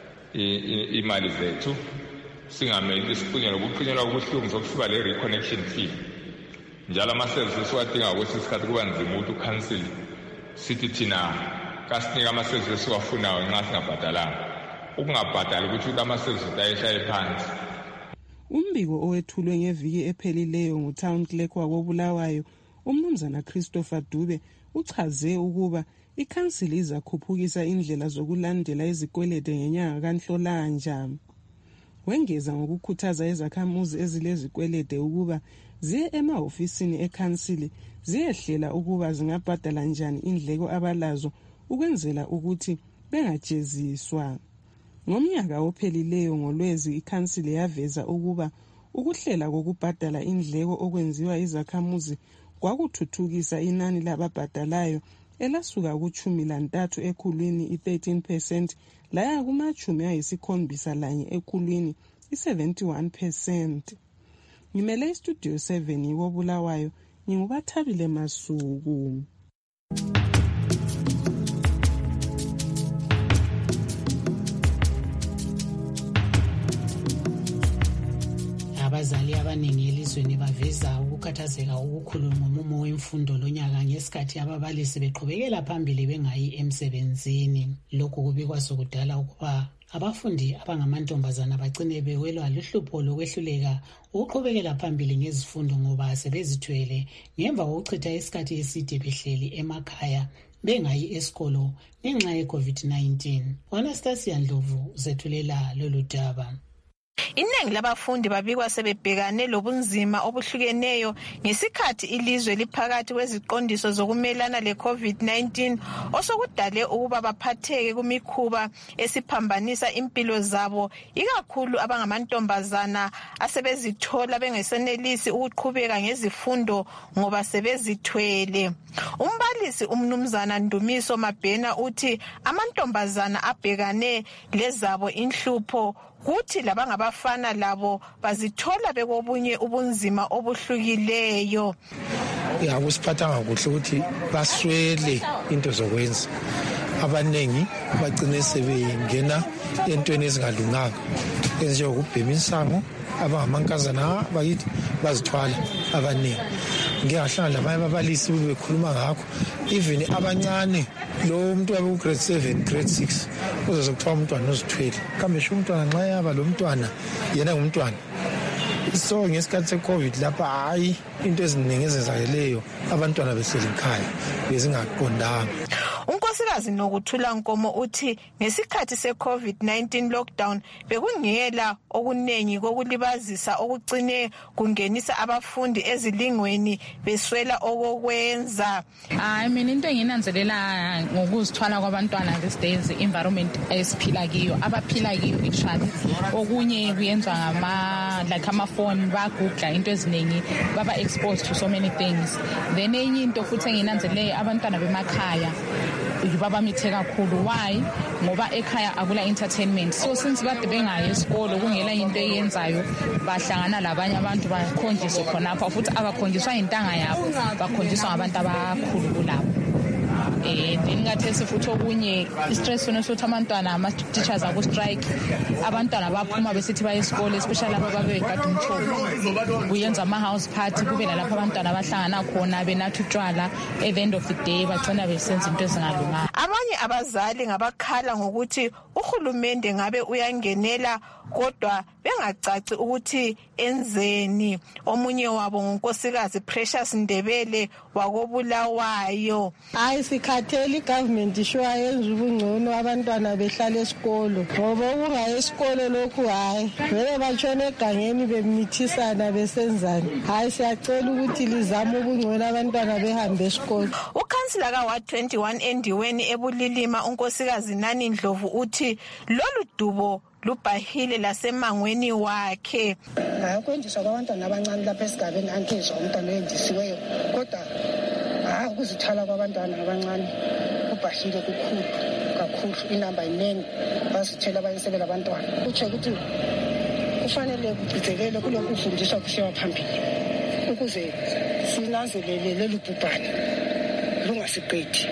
imali zethu, singamele isiqunyelwa ukuqinyelwa kubuhlungu sokusiba le-reconnection fee. Njalo ama-services siwadinga kwesinye isikhathi kuba nzima ukuthi u-council sithi thina kasinika ama-services esiwafunayo nxa singabhadalanga. Ukungabhadali ukuthi ama-services ayeshaye phansi. Umbiko owethulwe ngeviki ephelileyo nguTown Clerk wakoBulawayo, umnumzana Christopher Dube, uchaze ukuba ikhansili izakhuphukisa indlela zokulandela izikwelede ngenyanga kaNhlolanja. Wengeza ngokukhuthaza izakhamuzi ezilezikwelede ukuba ziye emahofisini ekhansili ziyehlela ukuba zingabhadala njani indleko abalazo ukwenzela ukuthi bengajeziswa. Ngomnyaka ophelileyo ngolwezi ikhansili yaveza ukuba ukuhlela kokubhadala indleko okwenziwa izakhamuzi kwakuthuthukisa inani lababhadalayo elasuka kuchumi lantathu ekhulwini i-thirteen percent laya kumachumi ayisikhombisa lanye ekhulwini i-seventy-one percent. Ngimele istudio seven woBulawayo, ngingubathabile Masuku. Abazali abaningi elizweni baveza ukukhathazeka okukhulu ngomumo wemfundo lonyaka ngesikhathi ababalisi beqhubekela phambili bengayi emsebenzini. Lokhu kubikwa sokudala ukuba abafundi abangamantombazana bagcine bewelwa luhlupho lokwehluleka ukuqhubekela phambili ngezifundo ngoba sebezithwele ngemva kokuchitha isikhathi eside behleli emakhaya bengayi esikolo ngenxa ye-COVID nineteen. Anastasia Ndlovu zethulela lolu daba. Iningi labafundi babikwa sebebhekane lobunzima obuhlukeneyo ngesikhathi ilizwe liphakathi kweziqondiso zokumelana le-COVID nineteen osokudale ukuba baphatheke kumikhuba esiphambanisa impilo zabo, ikakhulu abangamantombazana asebezithola bengesenelisi ukuqhubeka ngezifundo ngoba sebezithwele. Umbalisi umnumzana Ndumiso Mabhena uthi amantombazana abhekane lezabo inhlupho kuthi labangabafana labo bazithola bekobunye ubunzima obuhlukileyo. Ya kusiphathanga kuhle ukuthi baswele into zokwenza. Abanengi bagcine sebengena entweni ezingalunganga ezinjengokubhema insango, abangamankazana bakithi bazithwala abaningi. Ngike ngahlangana labanye ababalisi bekhuluma ngakho, even abancane lo muntu wabe ku grade seven grade six kuzoze kuthiwa umntwana uzithwele kambe sho umntwana nxa yaba lo mntwana yena ngumntwana. So ngesikhathi se-COVID lapha hayi into eziningi ezenzakeleyo abantwana behleli ekhaya bezingaqondanga. Unkosikazi Nokuthula Nkomo uthi ngesikhathi se-COVID nineteen lockdown bekungela okunengi kokulibazisa okucine kungenisa abafundi ezilingweni beswela okokwenza. I mean into enginanzelela ngokuzithwala kwabantwana these days environment esiphila kiyo abaphila kiyo actually okunye kuyenzwa ngama like amafoni bagugla into eziningi baba exposed to so many things. Then enye into futhi enginanzelela abantwana bemakhaya baba mithe kakhulu. Why? Ngoba ekhaya akula entertainment. So since bade bengayi esikolo kungela into eyenzayo bahlangana labanye abantu bakhonjiswe khonapha futhi abakhonjiswa intanga yabo bakhonjiswa ngabantu abakhulu kulabo. Eh ndingathese futhi okunye istress sonosothi abantwana ama teachers aku strike abantwana baphuma besithi baye esikole especially labo babe egada umthoko kuyenza ama house party kube lalapha abantwana bahlangana khona benathu utshwala at the end of the day bagcina besenza into ezingalunganga. Abanye abazali ngabakhala ngokuthi uhulumende ngabe uyangenela kodwa bengacaci ukuthi enzeni. Omunye wabo ngunkosikazi Precious Ndebele wakobulawayo. Hayi sikhatheli government ishwa yenza ubungcono abantwana behlala esikolo ngoba kungayi esikolo lokhu hayi vele batshone egangeni bemithisana besenzani. Hayi siyacela ukuthi lizame ubungcono abantwana behambe esikolo. Ukhansila ka Ward twenty-one endiweni ebulilima unkosikazi Nani Ndlovu uthi lolu dubo lubhahile lasemangweni wakhe. Ngakwendiswa kwabantwana abancane lapha esigabeni angizwa umntwana oyendisiweyo kodwa hayi ukuzithala kwabantwana abancane kubhahile kukhulu kakhulu inamba iningi basithela abayisebela abantwana. Kutsho ukuthi kufanele kugcizelele kulokhu kufundiswa kusiya phambili ukuze sinanzelele leli bhubhane lungasiqedi.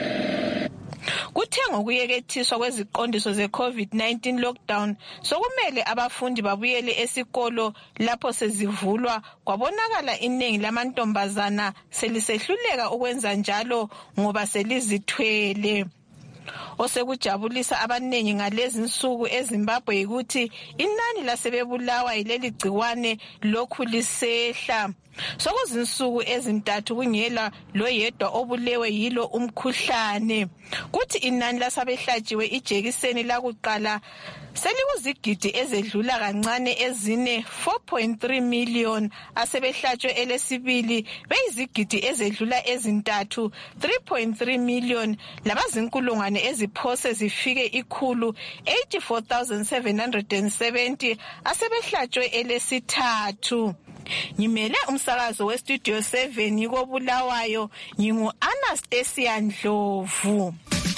Kuthe ngokuyekethiswa kweziqondiso ze-COVID nineteen lockdown sokumele abafundi babuyele esikolo lapho sezivulwa kwabonakala iningi lamantombazana selisehluleka ukwenza njalo ngoba selizithwele. Osekujabulisa abanengi ngalezi nsuku eZimbabwe ukuthi inani lasebebulawa yileli gciwane lokhu lisehla. Sokuzinsuku ezintathu kungela loyedwa obulewe yilo umkhuhlane. Kuthi inani lasabehlatshiwe ijekiseni lakuqala selikuzigidi ezedlula kancane ezine four point three million asebehlatshwe elesibili beyizigidi ezedlula ezintathu three point three million labazinkulungwane eziphose zifike ikhulu eighty-four thousand seven hundred seventy asebehlatshwe elesithathu. Ngimele umsakazo westudio seven yikobulawayo ngingu Anastasia Ndlovu.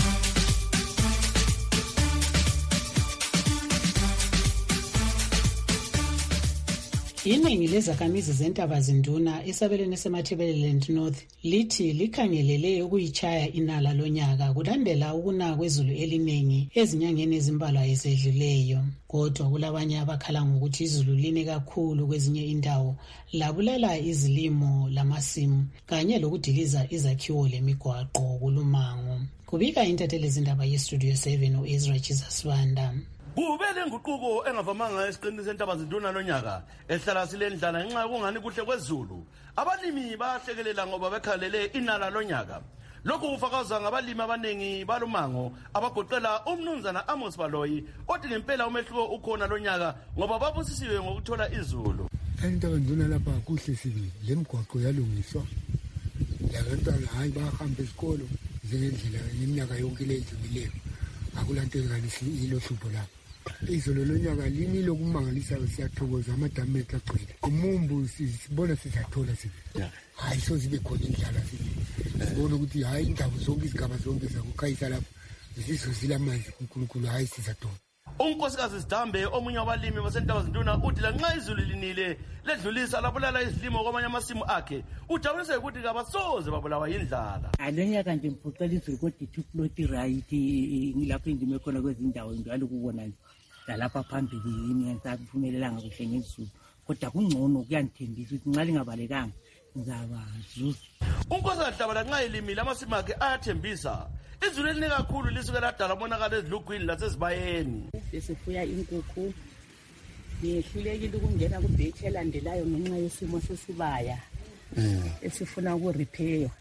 Iningi lezakhamizi zentaba zinduna esabelweni seMatabeleland North lithi likhangelele ukuyichaya inala lonyaka kulandela ukuna kwezulu eliningi ezinyangeni ezimbalwa ezedluleyo. Kodwa kulabanye abakhala ngokuthi izulu line kakhulu kwezinye indawo labulala izilimo lamasimu kanye lokudiliza izakhiwo lemigwaqo kulumango. Kubika intatheli zindaba yestudio seven uEzra Chisaswanda. Kube lenguquko engavamanga esiqinini sentaba zinduna nonyaka ehlala silendlala ngenxa yokungani kuhle kwezulu. Abalimi bahlekelela ngoba bekhalele inala lonyaka. Lokhu kufakaza ngabalimi abanengi balumango abagoqela umnumzana Amos Baloyi othi ngempela umehluko ukhona lonyaka ngoba babusisiwe ngokuthola izulu. Entaba zinduna lapha kuhle sibili lemigwaqo yalungiswa. Labantwana hayi bahamba esikolo njengendlela iminyaka yonke leyidlulileyo. Akulanto enganisi ilo hlupho lapha. Izolo lonyaka lini lokumangalisa siyathokoza amadamu ethu agcwele. Umumbu sibona sizathola sibe. Hayi so zibe khona indlala sibe. Sibona ukuthi hayi indawo zonke izigaba zonke zakukhayisa lapha zizozila amanzi kuNkulunkulu hayi sizathola. Unkosikazi Sidambe omunye wabalimi basentaba zinduna uthi la nxa izulu linile ledlulisa labulala izilimo kwamanye amasimu akhe ujabulise ukuthi kabasoze babulawa yindlala. Alonyaka nje mphucela izulu kodwa two plot right ngilapho indime khona kwezindawo njalo kubona nje lapha phambili yini ngisaphumelelanga kuhle ngezulu kodwa kungcono kuyandithembisa ukuthi nxa lingabalekanga ngizaba zuzu. Unkosikazi Hlabala nxa ilimile amasimu akhe ayathembisa izulu eline kakhulu lisuke ladala umonakalo ezilugwini lasezibayeni. Besifuya inkukhu, ngiyehlulekile ukungena kubhethi elandelayo ngenxa yesimo sesibaya esifuna ukurepair.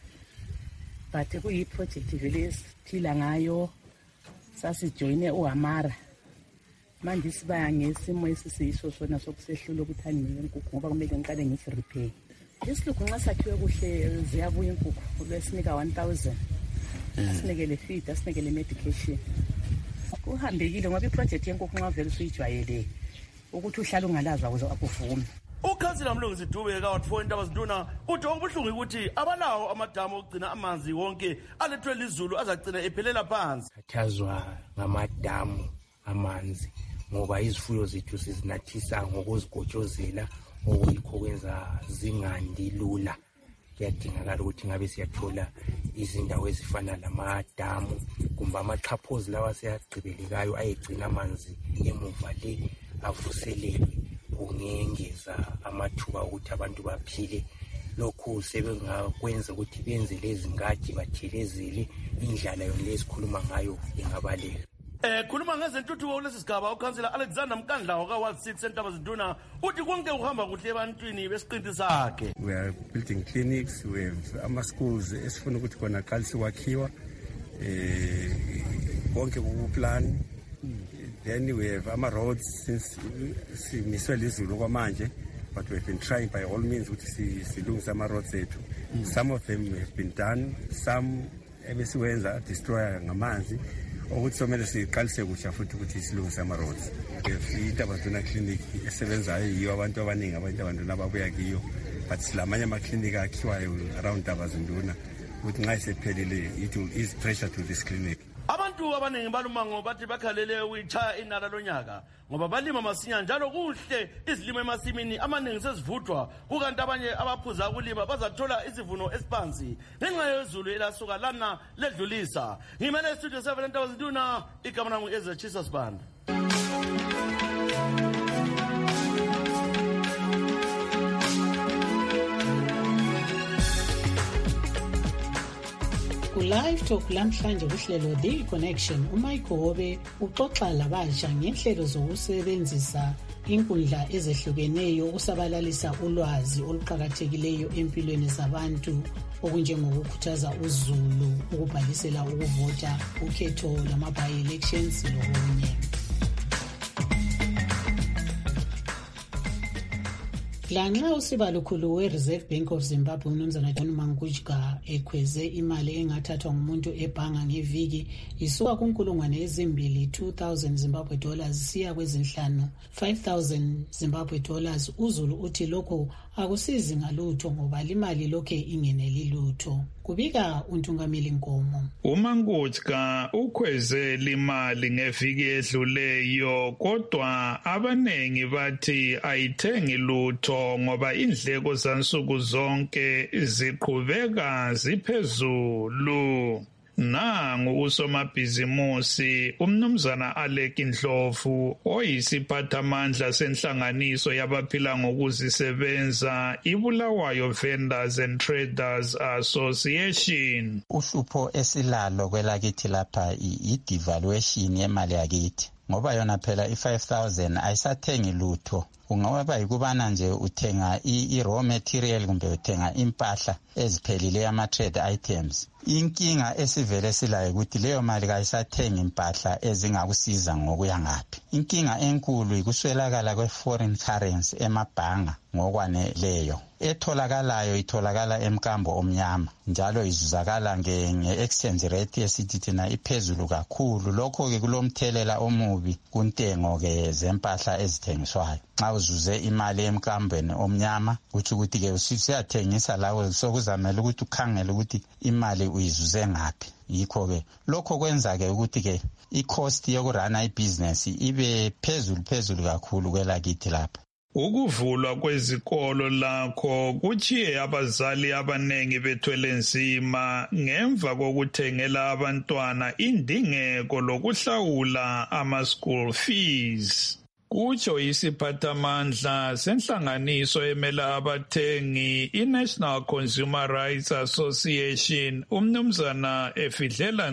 But kuyiproject vele esiphila ngayo, sasijoyine uHamara. Manje sibaya ngesimo esisiso sona sokusehlula ukuthi angiye inkukhu ngoba kumele ngiqale ngisi-repair. Isilugu nxa sakhiwe kuhle ziyabuya inkukhu, besinika one thousand. Asinekele feed, asinekele medication. Kuhambekile ngoba iproject yenkukhu nxa vele usuyijwayele ukuthi uhlala ungalazwa ukuze akuvume. Ukhansila Mlungisi Dube ka Ward four Ntabazinduna uthi okubuhlungu ukuthi abalawo amadamu okugcina amanzi wonke alethwe lizulu azagcina ephelela phansi. Khathazwa ngamadamu amanzi ngoba izifuyo zethu sizinathisa ngokuzigotshozela okuyikho kwenza zingandi lula. Kuyadingakala ukuthi ngabe siyathola izindawo ezifana lamadamu kumbe amaxhaphozi lawa seyagqibelekayo ayegcina amanzi emuva le avuselelwe kungengeza amathuba ukuthi abantu baphile. Lokhu sebengakwenza ukuthi benze lezi ngaji bathelezele indlala yona lesikhuluma ngayo ingabaleka. Eh khuluma ngezentuthuko kulesi sigaba ukhansela Alexander Mkandlawo ka Ward six Ntabazinduna uthi konke uhamba kuhle ebantwini besiqinti sakhe. We are building clinics, we have ama schools esifuna ukuthi kona qalisi wakhiwa eh konke kuplan. Then we have ama roads since simiswe lizulu kwamanje, but we have been trying by all means ukuthi silungisa ama roads ethu. Some of them have been done, some ebesiwenza destroy ngamanzi. Ukuthi somele siqalise kucha futhi ukuthi silungise ama roads. INtabazinduna clinic esebenzayo yiyo abantu abaningi abantu abantu lababuya kiyo, but silamanye ama clinic akhiwayo around Ntabazinduna ukuthi nxa isephelile it will ease pressure to this clinic. Abantu abaningi balumango bathi bakhalele ukuyichaya inala lonyaka ngoba balima masinya njalo kuhle izilimo emasimini amaningi sezivudwa kukanti abanye abaphuza ukulima bazathola isivuno esiphansi ngenxa yezulu elasuka lana ledlulisa. Ngimele studio seven Ntabazinduna, igama lami ezechisa sibanda. Live Talk lamhlanje kuhlelo The Connection, uMike Hobe uxoxa labasha ngenhlelo zokusebenzisa inkundla ezehlukeneyo ukusabalalisa ulwazi oluqhakathekileyo empilweni zabantu okunjengokukhuthaza uzulu ukubhalisela ukuvota ukhetho lama by elections lokunye. Lanxa usibalukhulu we-Reserve Bank of Zimbabwe uMnumzana John Mangujka ekhweze imali engathathwa ngumuntu ebhanga ngeviki isuka kunkulungwane ezimbili two thousand Zimbabwe dollars siya kwezinhlanu five thousand Zimbabwe dollars, uZulu uthi lokho akusizi ngalutho ngoba imali lokhe ingeneli lutho. Kubika uNtungameli Nkomo. uMangujka ukhweze imali ngeviki edluleyo kodwa abanengi bathi ayithengi lutho ngoba indleko zansuku zonke ziqhubeka ziphezulu. Nangu usomabhizimusi uMnumzana Alec Ndlovu oyisiphathamandla senhlanganiso yabaphila ngokuzisebenza iBulawayo Vendors and Traders Association. Uhlupho esilalo kwelakithi lapha i-devaluation yemali yakithi ngoba yona phela i-five thousand ayisathengi lutho. Ungaba yikubana nje uthenga i-raw material kumbe uthenga impahla eziphelile ama-trade items. Inkinga esivele silayo ukuthi leyo mali kayisathengi impahla ezingakusiza ngokuya ngaphi. Inkinga enkulu ikuswelakala kwe-foreign currency emabhanga ngokwaneleyo. Etholakalayo itholakala emkambo omnyama njalo izuzakala nge-exchange rate esithi thina iphezulu kakhulu. Lokho-ke kulomthelela omubi kuntengo-ke zempahla ezithengiswayo. Nxa uzuze imali emkambeni omnyama kuthi ukuthi-ke usiyathengisa lawo sokuzamela ukuthi ukhangele ukuthi imali uyizuze ngaphi. Yikho-ke lokho kwenza-ke ukuthi-ke i-cost yokurana ibhizinesi ibe phezulu phezulu kakhulu kwelakithi lapha. Ukuvulwa kwezikolo lakho kuchiye abazali abanengi bethwele nzima ngemva kokuthengela abantwana indingeko lokuhlawula ama-school fees. kutsho isiphathamandla senhlanganiso emela abathengi i-National Consumer Rights Association umnumzana Efidlela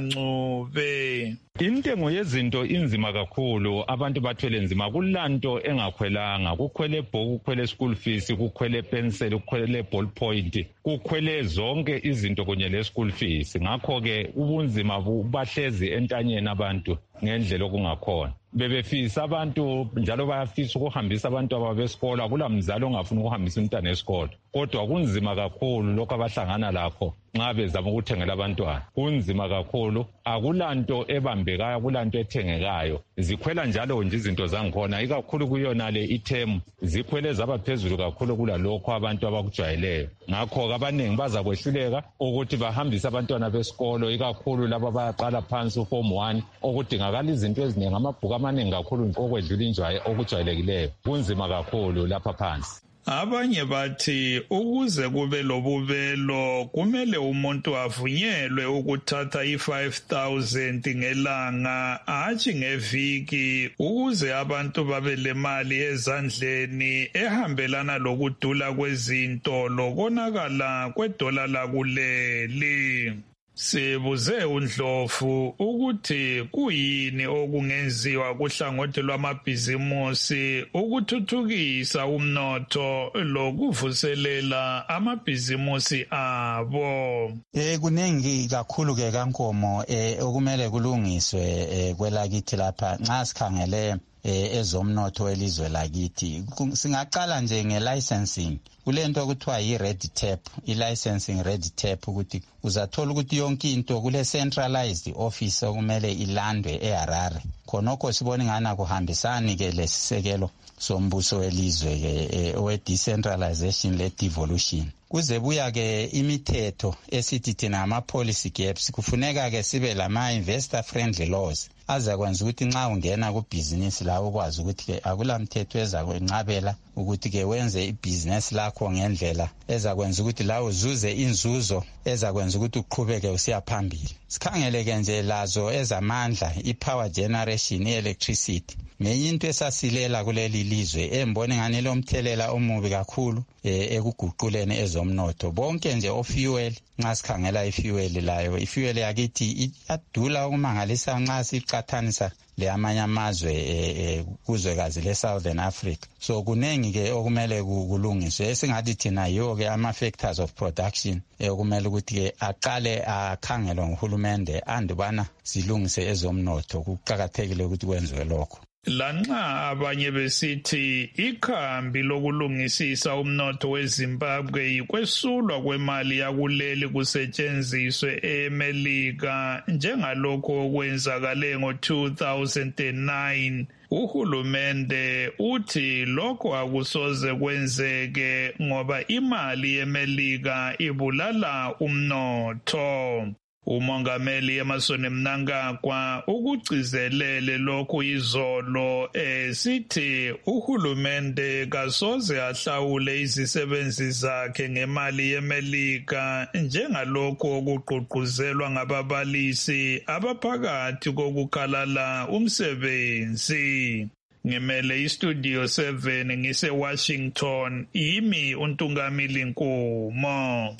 Ncube. Intengo yezinto inzima kakhulu, abantu bathwele nzima, kulanto engakhwelanga, kukhwele bhoku, kukhwele school fees, kukhwele pencil, kukhwele ball point, kukhwele zonke izinto kunye le school fees. Ngakho ke ubunzima bahlezi entanyeni abantu ngendlela okungakhona. Bebefisa abantu njalo bayafisa ukuhambisa abantu ababesikolo, akula mzali ongafuna ukuhambisa umntwana esikolo. Kodwa kunzima kakhulu lokho abahlangana lakho nxa bezama ukuthengela abantwana. Kunzima kakhulu, akulanto ebambekayo, akulanto ethengekayo. Zikhwela njalo nje izinto zangikhona, ikakhulu kuyonale ithemu zikhwele zaba phezulu kakhulu kulalokho abantu abakujwayeleyo. Ngakho abaningi baza kwehluleka ukuthi bahambise abantwana besikolo, ikakhulu laba bayaqala phansi uform one, okudingakala izinto eziningi, amabhuku amaningi kakhulu okwedlula injwaye okujwayelekileyo. Kunzima kakhulu lapha phansi. Abanye bathi ukuze kube lobubelo kumele umuntu avunyelwe ukuthatha i-five thousand ngelanga hatshi ngeviki ukuze abantu babe le mali ezandleni ehambelana lokudula kwezinto lokonakala kwedola lakuleli. Sibuze uNdlovu ukuthi kuyini okungenziwa kuhlangothi lwamabhizimusi ukuthuthukisa umnotho lokuvuselela amabhizimusi abo. Eh kunengi kakhulu ke kankomo eh okumele kulungiswe eh kwelakithi lapha nxa sikhangele ezomnotho elizwe lakithi. Singaqala nje nge-licensing. Kulento okuthiwa yi-red tape, i-licensing red tape, ukuthi uzathola ukuthi yonke into kule centralized office okumele ilandwe eHarare. Khonokho sibona ngana kuhambisani ke lesisekelo sombuso welizwe ke owe-decentralization le-devolution. Kuze buya ke imithetho esithi thina ama-policy gaps, kufuneka ke sibe lama-investor friendly laws azakwenza ukuthi nxa ungena kubhizinisi la ukwazi ukuthi ke akula mthetho ezakwenqabela ukuthi ke wenze ibhizinisi lakho ngendlela ezakwenza ukuthi la uzuze inzuzo ezakwenza ukuthi uqhubeke usiya phambili. Sikhangele ke nje lazo ezamandla, i-power generation, i-electricity. Ngenye into esasilela kuleli lizwe embone ngani lo mthelela omubi kakhulu ekuguquleni ezomnotho. Bonke nje ofuel, nxa sikhangela ifuel layo, ifuel yakithi iyadula ukumangalisa nxa siqathanisa le amanye amazwe kuzwekazi le Southern Africa. So kunengi ke okumele kulungiswe, esingathi thina yiwo ke ama-factors of production okumele ukuthi ke aqale akhangelwe nguhulumende andubana silungise ezomnotho. Kuqakathekile ukuthi kwenziwe lokho. Lanxa abanye besithi ikhambi lokulungisisa umnotho weZimbabwe yikwesulwa kwemali yakuleli kusetshenziswe eMelika njengalokho okwenzakale ngo two thousand nine, uhulumende uthi lokho akusoze kwenzeke ngoba imali yeMelika ibulala umnotho. Umongameli Emmerson Mnangagwa ukugcizelele lokhu izolo esithi uhulumende kasoze ahlawule izisebenzi zakhe ngemali yeMelika njengalokhu okugqugquzelwa ngababalisi abaphakathi kokukhalala umsebenzi. Ngimele istudio seven ngise Washington, yimi uNtungamili Nkomo.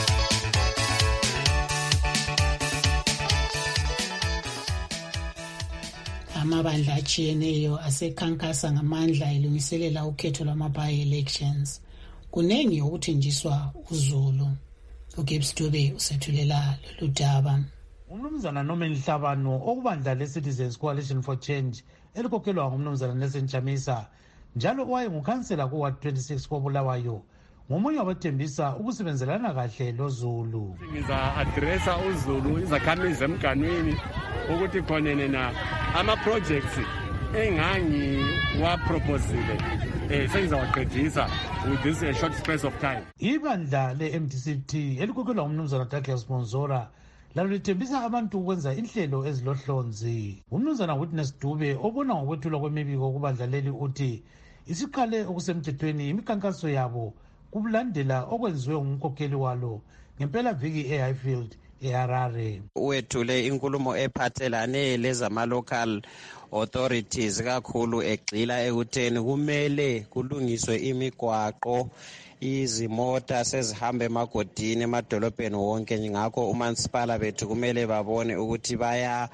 Amabandla achiyeneyo asekhankasa ngamandla elungiselela ukhetho lwama-by-elections. Kunengi okuthenjiswa uZulu. uGibbs Dube usethulela lolu daba. Umnumzana Norman Hlabano okubandla le-Citizens Coalition for Change elikhokhelwa ngumnumzana Nelson Chamisa njalo owayengukhansela kuward twenty-six koBulawayo ngomunye wabathembisa ukusebenzelana kahle loZulu. Ngiza-adressa uZulu izakhamizi emganwini ukuthi khonene na ama-projects engangiwaproposile eh sengizawaqedisa with this a short space of time. Ibandla le-M D C T elikhokhelwa ngumnumzana Douglas Monzora lalo lithembisa abantu ukwenza inhlelo ezilohlonzi. Umnumzana Witness Dube obona ngokwethulwa kwemibiko kubandla leli uthi isiqale okusemthethweni imikhankaso yabo kubulandela okwenziwe ngumkhokheli walo ngempela viki eHighfield eharare. Wethule inkulumo ephathelane lezama-local authorities kakhulu egxila ekutheni kumele kulungiswe imigwaqo, izimota sezihamba emagodini emadolobheni wonke. Ngakho umansipala bethu kumele babone ukuthi baya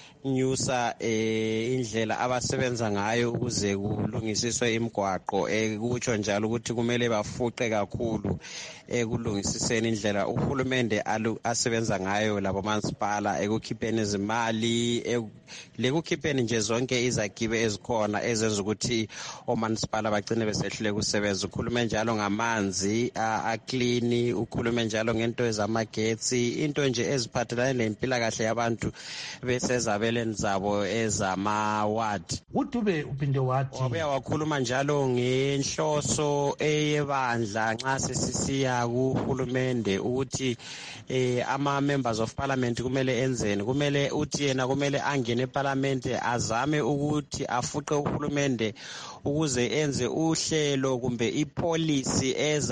nyusa eh indlela abasebenza ngayo ukuze kulungisiswe imigwaqo. Ekutsho njalo ukuthi kumele bafuqe kakhulu ekulungisiseni indlela uhulumende asebenza ngayo labo mansipala, ekukhipheni izimali, lekukhipheni nje zonke izakibe ezikhona ezenza ukuthi omansipala bagcine besehlule kusebenza. Ukhulume njalo ngamanzi aclean, ukhulume njalo ngento ezamagetsi, into nje eziphathelane nempilakahle yabantu besezabeleni zabo ezama-ward. uDube uphinde wathi wabuya wakhuluma njalo ngenhloso eyebandla nxa sesisiya kuhulumende ukuthi eh, ama-members of parliament kumele enzeni. Kumele uthi yena kumele angene eparlamente azame ukuthi afuqe uhulumende ukuze enze uhlelo kumbe ipolicy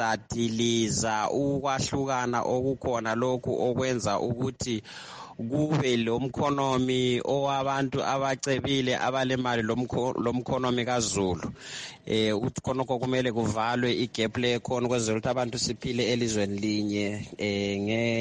ezadiliza ukwahlukana okukhona lokhu okwenza ukuthi kube lo mkhonomi owabantu abacebile abalemali lomkhonomi kaZulu. Eh uthi khonoko kumele kuvalwe igap le khona kwenzela ukuthi abantu siphile elizweni linye eh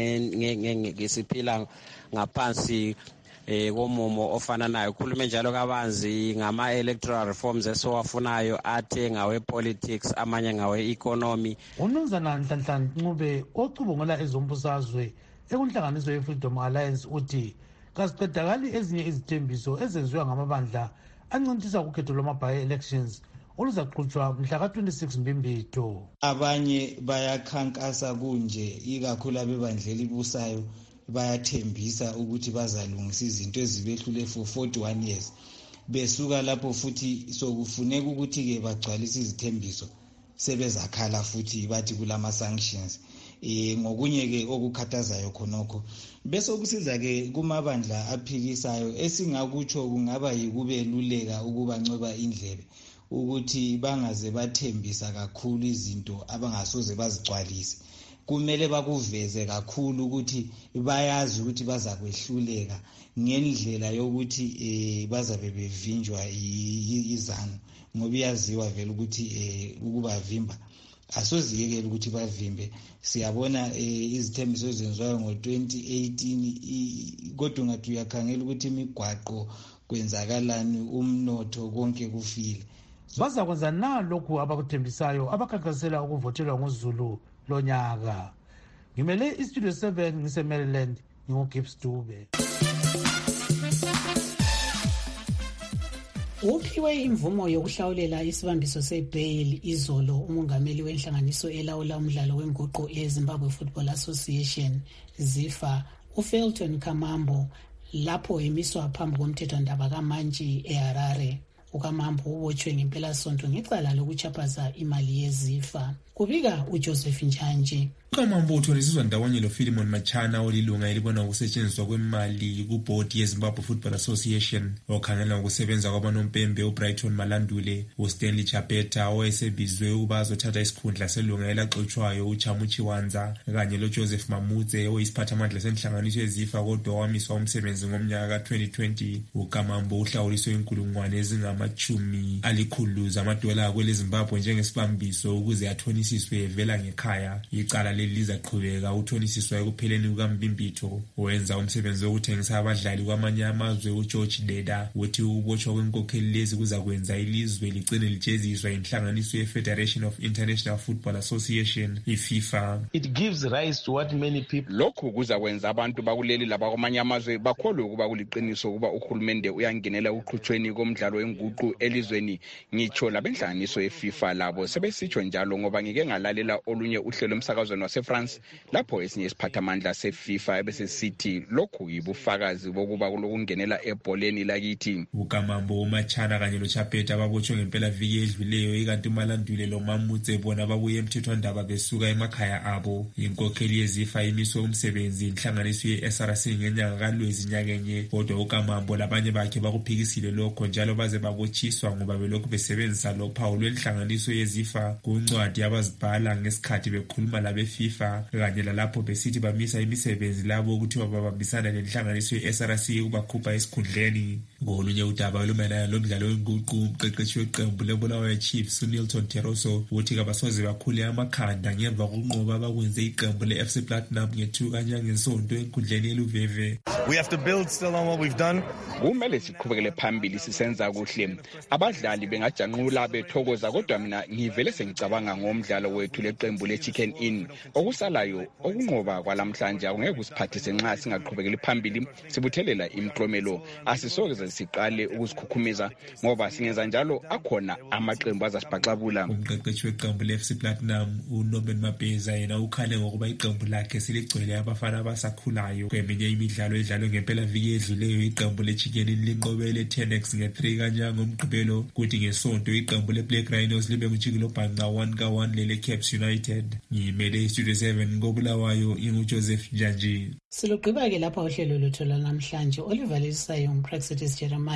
nge ngesiphila ngaphansi eh komumo ofana nayo. Ukhulume njalo kabanzi ngama electoral reforms esowafunayo athe ngawe politics amanye ngawe economy. Unumzana Nhlanhla Ncube ocubungula ezombusazwe ekunhlanganiso ye-Freedom Alliance uthi kasiqedakali ezinye izithembiso ezenziwa ngamabandla ancintisa ukhetho lwama-by-elections oluzaqhutshwa mhla ka-twenty-six Mbimbitho. Abanye bayakhankasa kunje, ikakhulu abebandlela ibusayo bayathembisa ukuthi bazalungisa izinto ezibehlule for forty-one years. Besuka lapho futhi sokufuneka ukuthi-ke bagcwalise izithembiso sebezakhala futhi bathi kulama-sanctions. Eh ngokunye ke okukhathazayo khonokho bese okusiza ke kumabandla aphikisayo esingakutsho kungaba yikubeluleka ukubanceba indlebe ukuthi bangaze bathembisa kakhulu izinto abangasoze bazigcwalise. Kumele bakuveze kakhulu ukuthi bayazi ukuthi baza kwehluleka ngendlela yokuthi eh bazabe bevinjwa izanu, ngoba iyaziwa vele ukuthi eh ukubavimba asoziyekela ukuthi bavimbe. Siyabona izithembiso ezenziwayo ngo twenty eighteen kodwa ngathi uyakhangela ukuthi imigwaqo kwenzakalani, umnotho konke kufile. Bazakwenza na lokhu abakuthembisayo abakhankasela ukuvotelwa ngoZulu lonyaka. Ngimele istudio seven ngise-Maryland, nginguGibbs Dube. Uphiwe imvumo yokuhlawulela isibambiso sebail izolo umongameli wenhlanganiso elawula umdlalo wenguqu eZimbabwe Football Association ZIFA uFelton Kamambo lapho emiswa phambi komthethwandaba kaMantshi eHarare. uKamambo ubotshwe ngempelasonto ngecala lokuchaphaza imali yeZIFA. Kubika uJoseph Njanji. uKamambo utholisizwa ndawonye loPhilemon Machana olilunga elibona ukusetshenziswa kwemali kubhodi yeZimbabwe Football Association, okhangela ukusebenza kwabanompembe uBrighton Malandule, uStanley Chapeta owayesebizwe ukuba azothatha isikhundla selunga elaxotshwayo uChamuchi Wanza, kanye loJoseph Mamudze oyisiphathamandla senhlanganiso yeZIFA kodwa wamiswa umsebenzi ngomnyaka ka-twenty twenty. uKamambo uhlawuliswe inkulungwane ezingamachumi alikhulu zamadola kweleZimbabwe njengesibambiso ukuze athonisiswe vela ngekhaya. Icala lizaqhubeka uthonisiswa ekupheleni kukaMbimbitho. Owenza umsebenzi wokuthengisa abadlali kwamanye amazwe uGeorge Deda uthi ukubotshwa kwenkokheli lezi kuzakwenza ilizwe ligcine lijeziswa inhlanganiso ye-Federation of International Football Association, iFIFA. It gives rise to what many people. Lokhu kuzakwenza abantu bakuleli labakwamanye amazwe bakholwe ukuba kuliqiniso ukuba uhulumende uyangenela uqhutshweni komdlalo wenguqu elizweni. Ngitsho labenhlanganiso yeFIFA labo sebesitsho njalo ngoba ngike ngalalela olunye uhlelo emsakazweni waseFrance lapho esinye isiphathamandla seFIFA ebesesithi lokhu yibufakazi bokuba kulokungenela ebholeni lakithi. uKamambo, uMachana kanye loChapeta babotshwe ngempela viki edluleyo, ikanti uMalandule loMamudze bona babuye emthethwandaba besuka emakhaya abo. Inkokheli yeZIFA imiswe umsebenzi inhlanganiso ye-S R C ngenyanga kaLwezi nyakenye, kodwa uKamambo labanye bakhe bakuphikisile lokho njalo baze babona babotshiswa ngoba belokhu besebenzisa lo phawu lwenhlanganiso yezifa kuncwadi abazibhala ngesikhathi bekhuluma labe-FIFA kanye lalapho besithi bamisa imisebenzi labo ukuthi babambisana nenhlanganiso ye-S R C ukubakhupha esikhundleni. Ngolunye udaba olumayelana lomdlalo wenguqu, umqeqeshi weqembu leBulawayo Chiefs uNilton Teroso uthi kabasoze bakhule amakhanda ngemva kokunqoba abakwenze iqembu le-F C Platinum ngethukanya ngesonto enkundleni yeluveve. We have to build still on what we've done. Kumele siqhubekele phambili sisenza kuhle. Abadlali bengajanqula bethokoza kodwa mina ngivele sengicabanga ngomdlalo wethu leqembu le-Chicken Inn. Okusalayo okunqoba kwalamhlanje akungeke kusiphathise nxa singaqhubekeli phambili sibuthelela imiklomelo. Asisoke siqale ukusikhukhumeza ngoba singenza njalo akhona amaqembu azasibhaxabula. Umqeqeshi weqembu le-F C Platinum uNorman Mabheza yena ukhale ngokuba iqembu lakhe siligcwele abafana abasakhulayo. Kweminye imidlalo edlalwe ngempela viki edluleyo iqembu le-Chicken Inn linqobele i-Tenex nge-three kanyanga ngomgqibelo, kuthi ngesonto iqembu le-Black Rhinos libe nguJikilo Bhanqa one ka one lele-Caps United. Ngimele iStudio seven koBulawayo inguJoseph Njanji. Silugqiba ke lapha uhlelo lwethu namhlanje olivalisayo nguPraxidis Jeremiah.